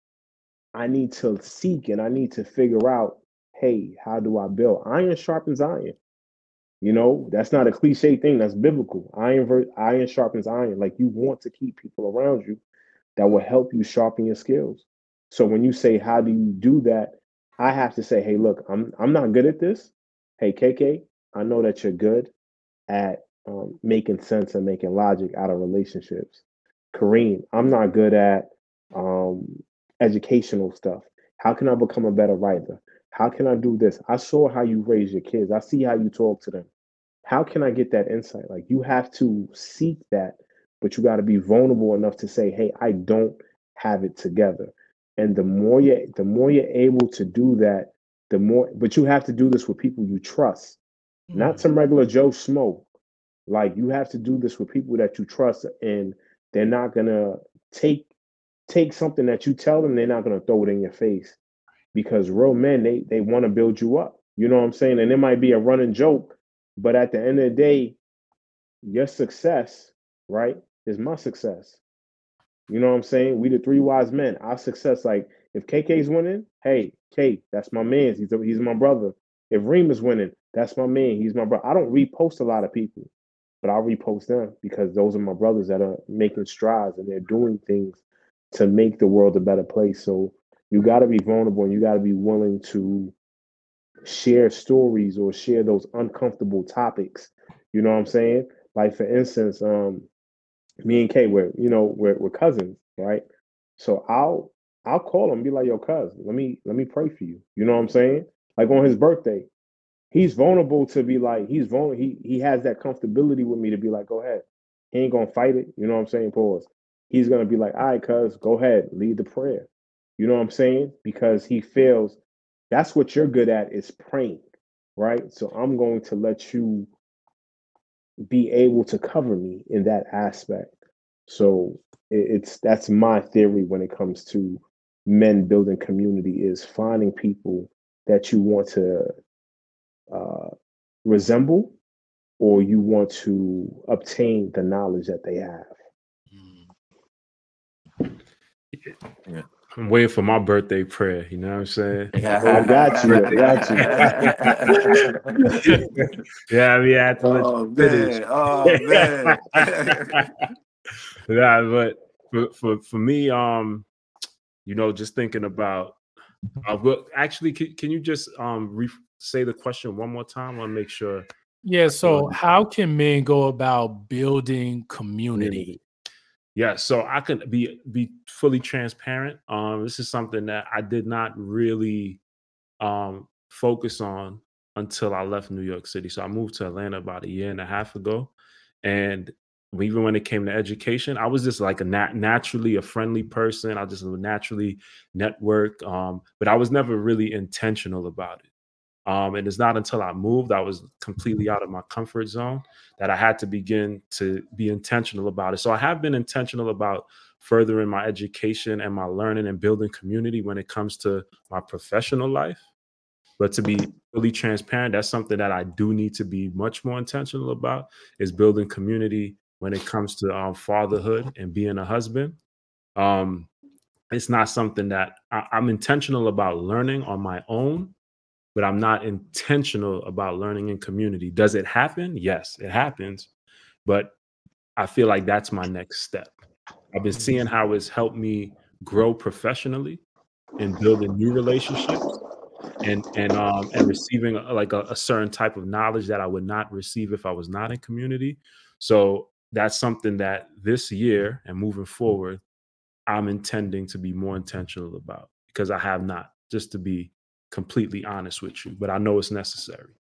I need to seek and I need to figure out, hey, how do I build? Iron sharpens iron. You know, that's not a cliche thing. That's biblical. Iron, ver- iron sharpens iron. Like you want to keep people around you that will help you sharpen your skills. So when you say, how do you do that? I have to say, hey, look, I'm I'm not good at this. Hey, K K, I know that you're good at um, making sense and making logic out of relationships. Kareem, I'm not good at um, educational stuff. How can I become a better writer? How can I do this? I saw how you raise your kids. I see how you talk to them. How can I get that insight? Like you have to seek that, but you got to be vulnerable enough to say, hey, I don't have it together. And the more you the more you're able to do that, the more, but you have to do this with people you trust, mm. not some regular Joe Schmo. Like you have to do this with people that you trust, and they're not gonna take take something that you tell them, they're not gonna throw it in your face. Because real men, they they want to build you up. You know what I'm saying? And it might be a running joke, but at the end of the day, your success, right, is my success. You know what I'm saying? We the three wise men. Our success, like if K K's winning, hey, K, that's my man. He's a, he's my brother. If Reem is winning, that's my man. He's my brother. I don't repost a lot of people, but I'll repost them because those are my brothers that are making strides and they're doing things to make the world a better place. So you got to be vulnerable and you got to be willing to share stories or share those uncomfortable topics. You know what I'm saying? Like for instance, um, me and Kay, we're you know we're we're cousins, right? So I'll I'll call him and be like, yo, cuz, let me let me pray for you. You know what I'm saying? Like on his birthday, he's vulnerable to be like he's vulnerable. He he has that comfortability with me to be like, go ahead. He ain't gonna fight it. You know what I'm saying? Pause. He's gonna be like, all right, cuz, go ahead, lead the prayer. You know what I'm saying? Because he feels that's what you're good at is praying, right? So I'm going to let you be able to cover me in that aspect. So it's that's my theory when it comes to men building community is finding people that you want to uh, resemble or you want to obtain the knowledge that they have. Yeah. I'm waiting for my birthday prayer. You know what I'm saying? Yeah. I got you. I got you. Yeah, I mean, I had to let oh, you finish. Man. Oh man. Yeah, but for, for for me, um, you know, just thinking about. Uh, but actually, can, can you just um re- say the question one more time? I want to make sure. Yeah. So, how can men go about building community? community. Yeah, so I can be be fully transparent. Um, this is something that I did not really um, focus on until I left New York City. So I moved to Atlanta about a year and a half ago, and even when it came to education, I was just like a nat- naturally a friendly person. I just naturally network, um, but I was never really intentional about it. Um, and it's not until I moved, I was completely out of my comfort zone that I had to begin to be intentional about it. So I have been intentional about furthering my education and my learning and building community when it comes to my professional life. But to be really transparent, that's something that I do need to be much more intentional about is building community when it comes to um, fatherhood and being a husband. Um, it's not something that I, I'm intentional about learning on my own, but I'm not intentional about learning in community. Does it happen? Yes, it happens. But I feel like that's my next step. I've been seeing how it's helped me grow professionally and building new relationships. and and um and receiving uh, like a, a certain type of knowledge that I would not receive if I was not in community. So that's something that this year and moving forward, I'm intending to be more intentional about, because I have not, just to be completely honest with you, but I know it's necessary.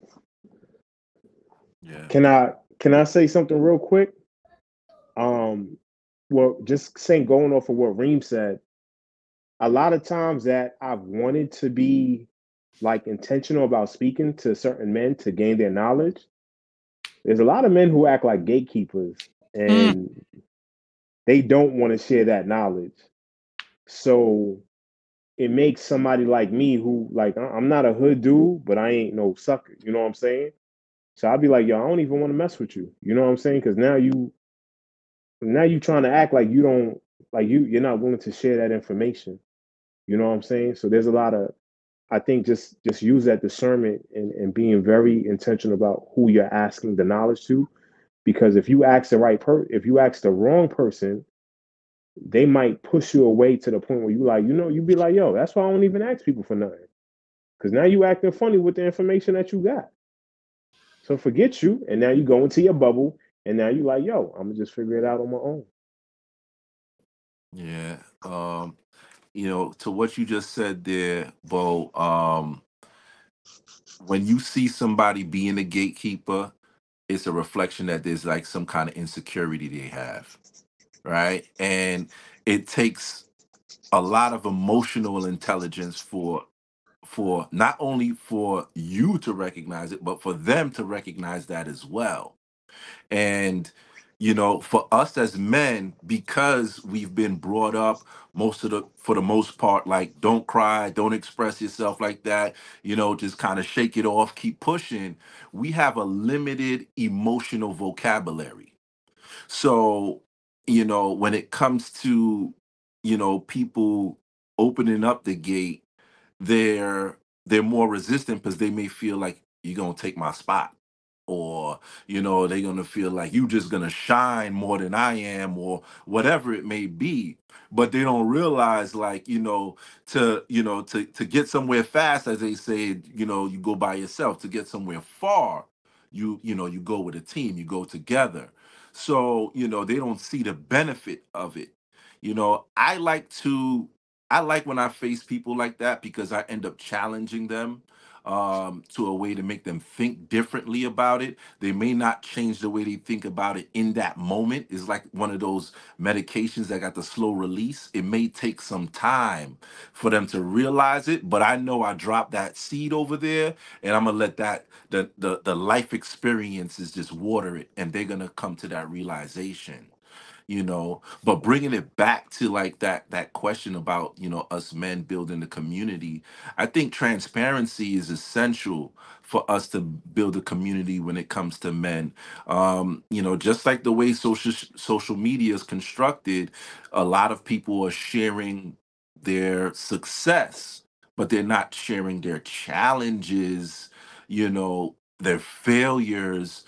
Yeah. Can I can I say something real quick? Um, well, just saying, going off of what Reem said, a lot of times that I've wanted to be like intentional about speaking to certain men to gain their knowledge. There's a lot of men who act like gatekeepers Mm. and they don't want to share that knowledge. So it makes somebody like me who like I- I'm not a hood dude, but I ain't no sucker. You know what I'm saying? So I'd be like, yo, I don't even want to mess with you. You know what I'm saying? Because now you now you trying to act like you don't like you you're not willing to share that information. You know what I'm saying? So there's a lot of I think just just use that discernment and, and being very intentional about who you're asking the knowledge to. Because if you ask the right per if you ask the wrong person, they might push you away to the point where you like, you know, you be like, yo, that's why I don't even ask people for nothing. Because now you acting funny with the information that you got. So forget you, and now you go into your bubble, and now you like, yo, I'm gonna just figure it out on my own. Yeah. Um, you know, to what you just said there, Bo, um, when you see somebody being a gatekeeper, it's a reflection that there's like some kind of insecurity they have, right? And it takes a lot of emotional intelligence for for not only for you to recognize it, but for them to recognize that as well. And you know, for us as men, because we've been brought up most of the for the most part, like don't cry, don't express yourself like that, you know, just kind of shake it off, keep pushing. We have a limited emotional vocabulary. So, you know, when it comes to, you know, people opening up the gate, they're they're more resistant because they may feel like you're gonna take my spot, or you know they're gonna feel like you just gonna shine more than I am, or whatever it may be. But they don't realize, like, you know to you know to to get somewhere fast, as they say, you know you go by yourself. To get somewhere far, you you know you go with a team, you go together. So you know they don't see the benefit of it. you know I like to I like when I face people like that, because I end up challenging them um, to a way to make them think differently about it. They may not change the way they think about it in that moment. It's like one of those medications that got the slow release. It may take some time for them to realize it, but I know I dropped that seed over there, and I'm gonna let that the the, the life experiences just water it, and they're gonna come to that realization you know but bringing it back to like that that question about you know us men building the community. I think transparency is essential for us to build a community when it comes to men. Um you know just like the way social social media is constructed, a lot of people are sharing their success, but they're not sharing their challenges, you know their failures.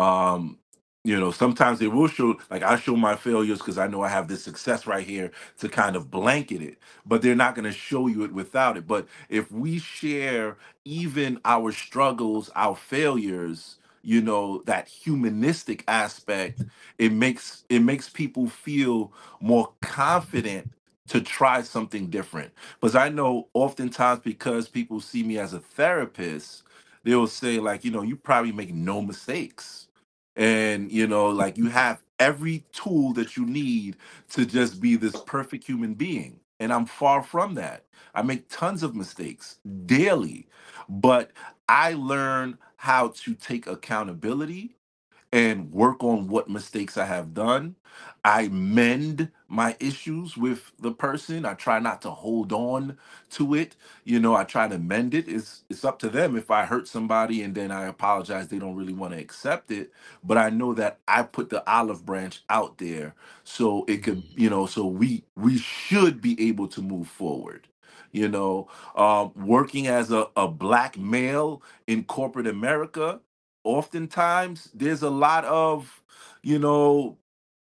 um you know, sometimes they will show, like I show my failures because I know I have this success right here to kind of blanket it, but they're not going to show you it without it. But if we share even our struggles, our failures, you know, that humanistic aspect, it makes it makes people feel more confident to try something different. Because I know oftentimes, because people see me as a therapist, they'll say like, you know, you probably make no mistakes, and you know like you have every tool that you need to just be this perfect human being, and I'm far from that. I make tons of mistakes daily, but I learn how to take accountability and work on what mistakes I have done. I mend my issues with the person. I try not to hold on to it. You know, I try to mend it. It's it's up to them. If I hurt somebody and then I apologize, they don't really want to accept it. But I know that I put the olive branch out there, so it could, you know, so we we should be able to move forward. You know, um, working as a, a black male in corporate America, oftentimes there's a lot of you know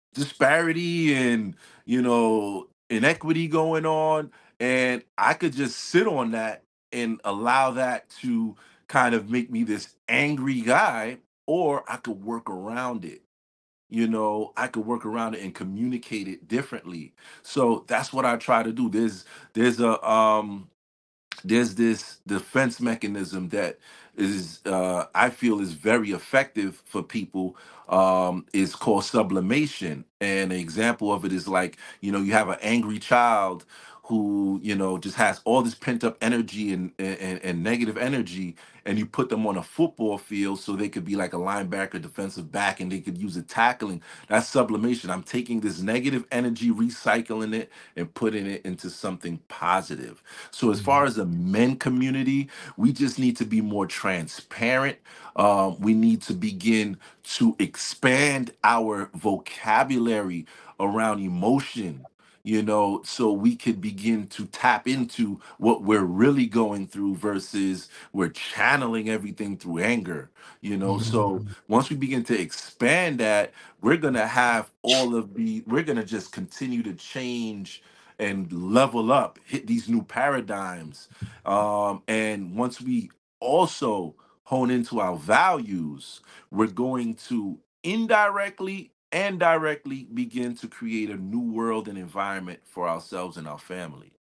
disparity and you know inequity going on, and I could just sit on that and allow that to kind of make me this angry guy, or I could work around it. You know, I could work around it and communicate it differently. So that's what I try to do. There's there's a um there's this defense mechanism that is uh, I feel is very effective for people. Um, is called sublimation, and an example of it is like, you know, you have an angry child who, you know, just has all this pent up energy and, and and negative energy, and you put them on a football field so they could be like a linebacker, defensive back, and they could use it tackling. That's sublimation. I'm taking this negative energy, recycling it, and putting it into something positive. So as far as the men community, we just need to be more transparent. Um, we need to begin to expand our vocabulary around emotion, you know, so we could begin to tap into what we're really going through versus we're channeling everything through anger, you know. So Mhm. once we begin to expand that, we're going to have all of the, we're going to just continue to change and level up, hit these new paradigms. Um, and once we also hone into our values, we're going to indirectly and directly begin to create a new world and environment for ourselves and our family.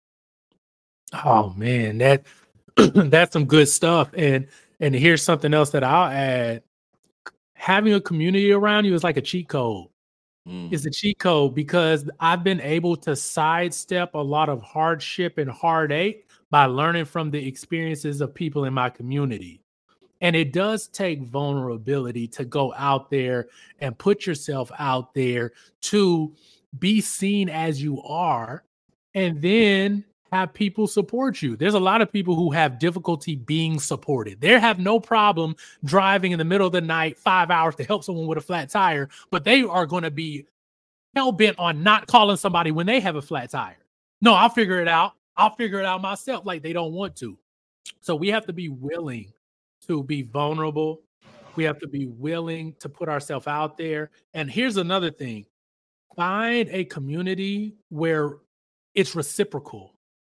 Oh man, that that's some good stuff. And and here's something else that I'll add. Having a community around you is like a cheat code. It's Mm, a cheat code because I've been able to sidestep a lot of hardship and heartache by learning from the experiences of people in my community. And it does take vulnerability to go out there and put yourself out there to be seen as you are, and then have people support you. There's a lot of people who have difficulty being supported. They have no problem driving in the middle of the night five hours to help someone with a flat tire, but they are going to be hell bent on not calling somebody when they have a flat tire. No, I'll figure it out. I'll figure it out myself. Like they don't want to. So we have to be willing to be vulnerable. We have to be willing to put ourselves out there. And here's another thing: find a community where it's reciprocal,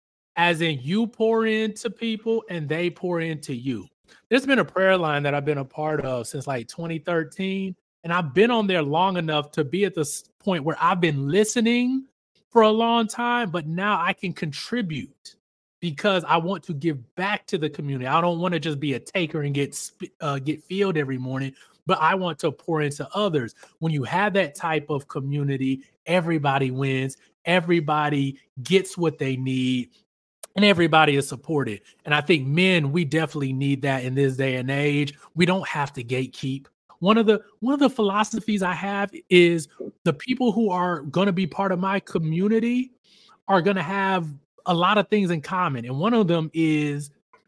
as in you pour into people and they pour into you. There's been a prayer line that I've been a part of since like twenty thirteen, and I've been on there long enough to be at this point where I've been listening for a long time, but now I can contribute because I want to give back to the community. I don't want to just be a taker and get sp- uh, get filled every morning, but I want to pour into others. When you have that type of community, everybody wins. Everybody gets what they need, and everybody is supported. And I think men, we definitely need that in this day and age. We don't have to gatekeep. One of the one of the philosophies I have is the people who are going to be part of my community are going to have a lot of things in common. And one of them is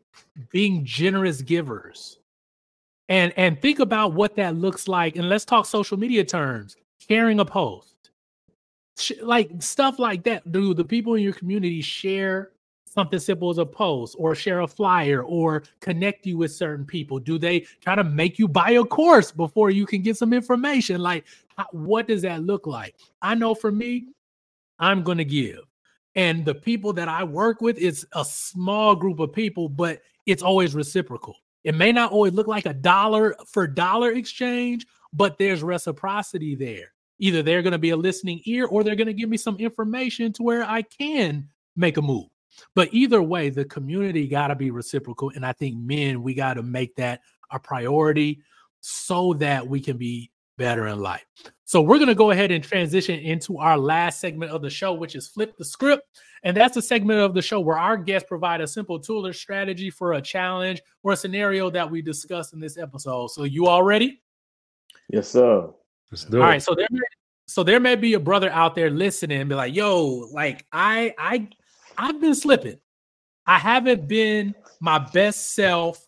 being generous givers. And and think about what that looks like. And let's talk social media terms. Sharing a post. Sh- like stuff like that. Do the people in your community share something simple as a post, or share a flyer, or connect you with certain people? Do they try to make you buy a course before you can get some information? Like, how, what does that look like? I know for me, I'm going to give. And the people that I work with, it's a small group of people, but it's always reciprocal. It may not always look like a dollar for dollar exchange, but there's reciprocity there. Either they're going to be a listening ear, or they're going to give me some information to where I can make a move. But either way, the community got to be reciprocal. And I think men, we got to make that a priority so that we can be better in life. So we're going to go ahead and transition into our last segment of the show, which is Flip the Script. And that's a segment of the show where our guests provide a simple tool or strategy for a challenge or a scenario that we discussed in this episode. So you all ready? Yes, sir. Let's do All it. right. So there, so there may be a brother out there listening and be like, yo, like I, I, I've been slipping. I haven't been my best self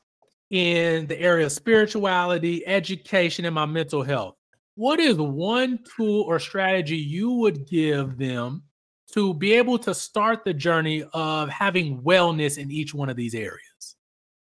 in the area of spirituality, education, and my mental health. What is one tool or strategy you would give them to be able to start the journey of having wellness in each one of these areas?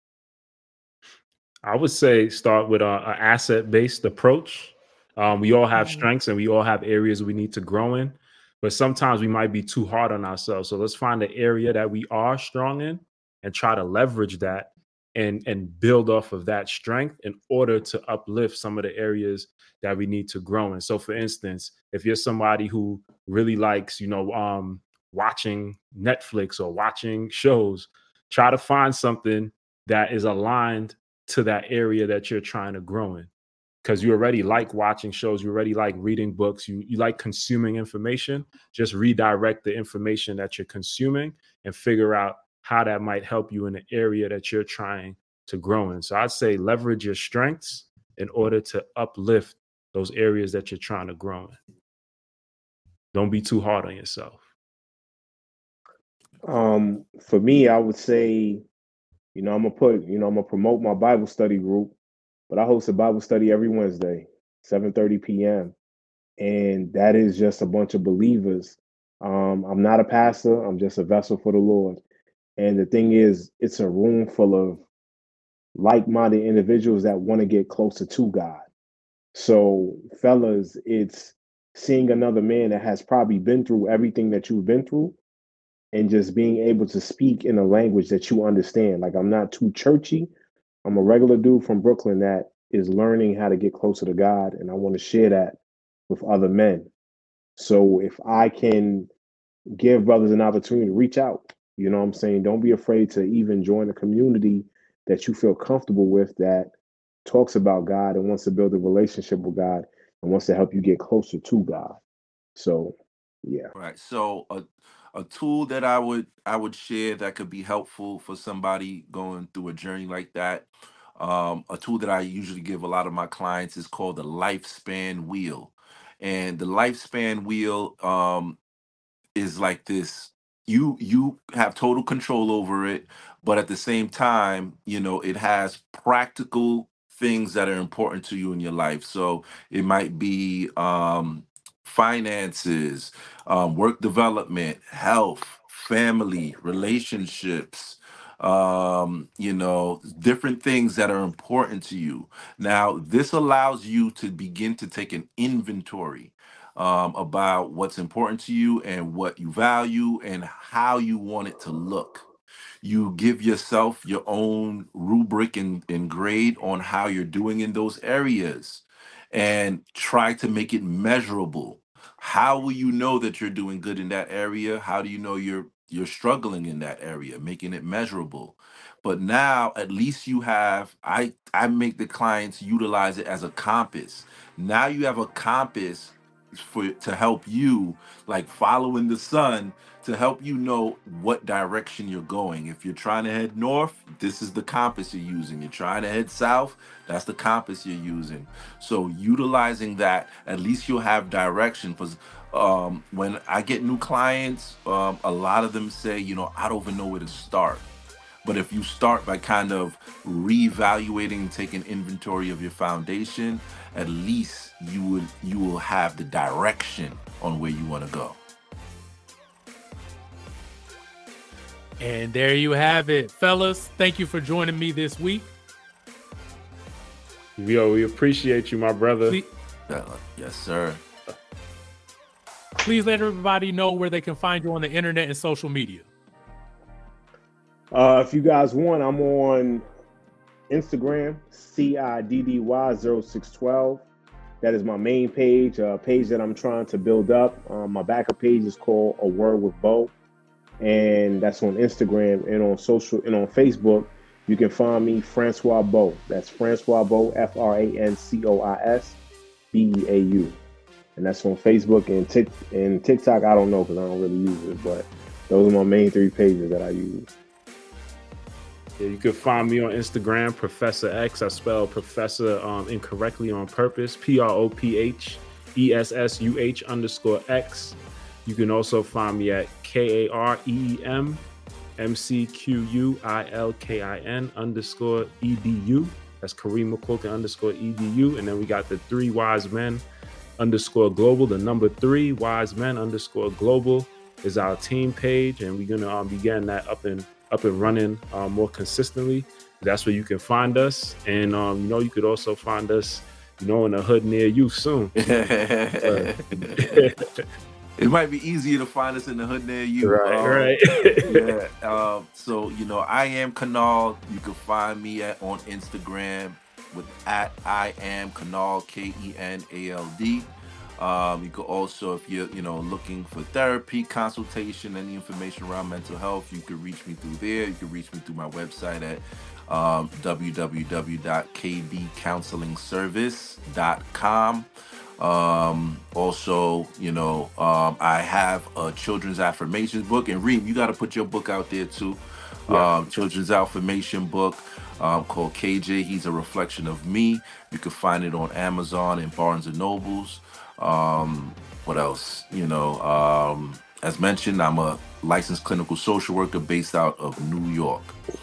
I would say start with an asset-based approach. Um, we all have Mhm. strengths and we all have areas we need to grow in, but sometimes we might be too hard on ourselves. So let's find the area that we are strong in and try to leverage that and, and build off of that strength in order to uplift some of the areas that we need to grow in. So for instance, if you're somebody who really likes, you know, um, watching Netflix or watching shows, try to find something that is aligned to that area that you're trying to grow in. Because you already like watching shows, you already like reading books, you, you like consuming information. Just redirect the information that you're consuming and figure out how that might help you in the area that you're trying to grow in. So I'd say leverage your strengths in order to uplift those areas that you're trying to grow in. Don't be too hard on yourself. Um, for me, I would say, you know, I'm gonna put, you know, I'm gonna promote my Bible study group, but I host a Bible study every Wednesday, seven thirty p.m. And that is just a bunch of believers. Um, I'm not a pastor, I'm just a vessel for the Lord. And the thing is, it's a room full of like-minded individuals that want to get closer to God. So, fellas, it's seeing another man that has probably been through everything that you've been through and just being able to speak in a language that you understand. Like, I'm not too churchy. I'm a regular dude from Brooklyn that is learning how to get closer to God, and I want to share that with other men. So if I can give brothers an opportunity to reach out, you know what I'm saying? Don't be afraid to even join a community that you feel comfortable with that talks about God and wants to build a relationship with God and wants to help you get closer to God. So, yeah. Right. So a a tool that I would I would share that could be helpful for somebody going through a journey like that. Um, a tool that I usually give a lot of my clients is called the Lifespan Wheel. And the Lifespan Wheel um is like this. You you have total control over it, but at the same time, you know, it has practical things that are important to you in your life. So it might be um finances, um, work development, health, family, relationships, um, you know, different things that are important to you. Now, this allows you to begin to take an inventory um, about what's important to you and what you value and how you want it to look. You give yourself your own rubric and, and grade on how you're doing in those areas and try to make it measurable. How will you know that you're doing good in that area? How do you know you're you're struggling in that area? Making it measurable. But now at least you have, I I make the clients utilize it as a compass. Now you have a compass for to help you, like following the sun, to help you know what direction you're going. If you're trying to head north, this is the compass you're using. You're trying to head south, that's the compass you're using. So utilizing that, at least you'll have direction. Because um, when I get new clients, um, a lot of them say, you know, I don't even know where to start. But if you start by kind of reevaluating and taking inventory of your foundation, at least you would you will have the direction on where you want to go. And there you have it, fellas. Thank you for joining me this week. Yo, we appreciate you, my brother. Please, Yeah, yes, sir. please let everybody know where they can find you on the internet and social media. Uh, if you guys want, I'm on Instagram, C I D D Y zero six one two. That is my main page, a page that I'm trying to build up. Um, my backup page is called A Word with Bo, and that's on Instagram and on social and on Facebook. You can find me Francois Bo. That's Francois Bo, F R A N C O I S B E A U, and that's on Facebook and Tik and TikTok. I don't know because I don't really use it, but those are my main three pages that I use. Yeah, you can find me on Instagram, Professor X. I spell Professor um, incorrectly on purpose. P R O P H E S S U H underscore X. You can also find me at K A R E E M M C Q U I L K I N underscore E D U. That's Kareem McQuilkin underscore E D U. And then we got the Three Wise Men underscore global. The number three Wise Men underscore global is our team page. And we're going to um, be getting that up and up and running uh, more consistently. That's where you can find us. And, um, you know, you could also find us, you know, in a hood near you soon. uh, It might be easier to find us in the hood near you. Right, um, right. Yeah. Um, so, you know, I am Kanal. You can find me at on Instagram with at I am Kanal, K E N A L D. Um, you could also, if you're, you know, looking for therapy, consultation, any information around mental health, you could reach me through there. You can reach me through my website at um, w w w dot k b counseling service dot com. Um, also, you know, um, I have a children's affirmations book, and Reem, you got to put your book out there too. Yeah. Um, children's affirmation book um, called K J. He's a reflection of me. You can find it on Amazon and Barnes and Nobles. Um, what else? You know, um, as mentioned, I'm a licensed clinical social worker based out of New York.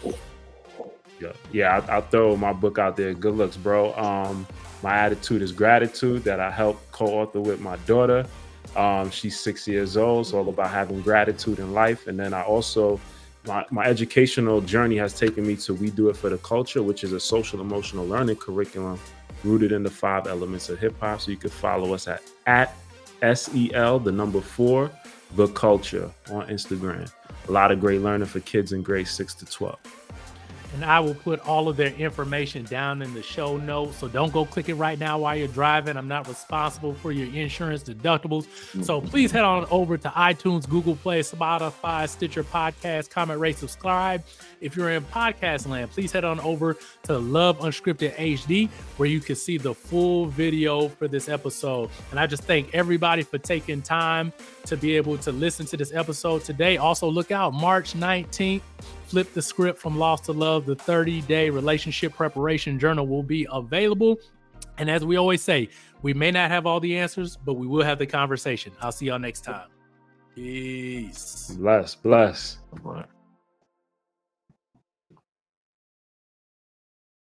Yeah, yeah. I, I'll throw my book out there. Good looks, bro. Um, my attitude is gratitude, that I helped co-author with my daughter. Um, she's six years old. It's all about having gratitude in life. And then I also, my, my educational journey has taken me to We Do It for the Culture, which is a social emotional learning curriculum rooted in the five elements of hip hop. So you can follow us at, at S E L, the number four, The Culture on Instagram. A lot of great learning for kids in grades six to twelve. And I will put all of their information down in the show notes. So don't go click it right now while you're driving. I'm not responsible for your insurance deductibles. So please head on over to iTunes, Google Play, Spotify, Stitcher Podcast, comment, rate, subscribe. If you're in podcast land, please head on over to Love Unscripted H D, where you can see the full video for this episode. And I just thank everybody for taking time to be able to listen to this episode today. Also, look out, March nineteenth. Flip the Script from Lost to Love, the thirty-day relationship preparation journal will be available. And as we always say, we may not have all the answers, but we will have the conversation. I'll see y'all next time. Peace. Bless, bless. Right.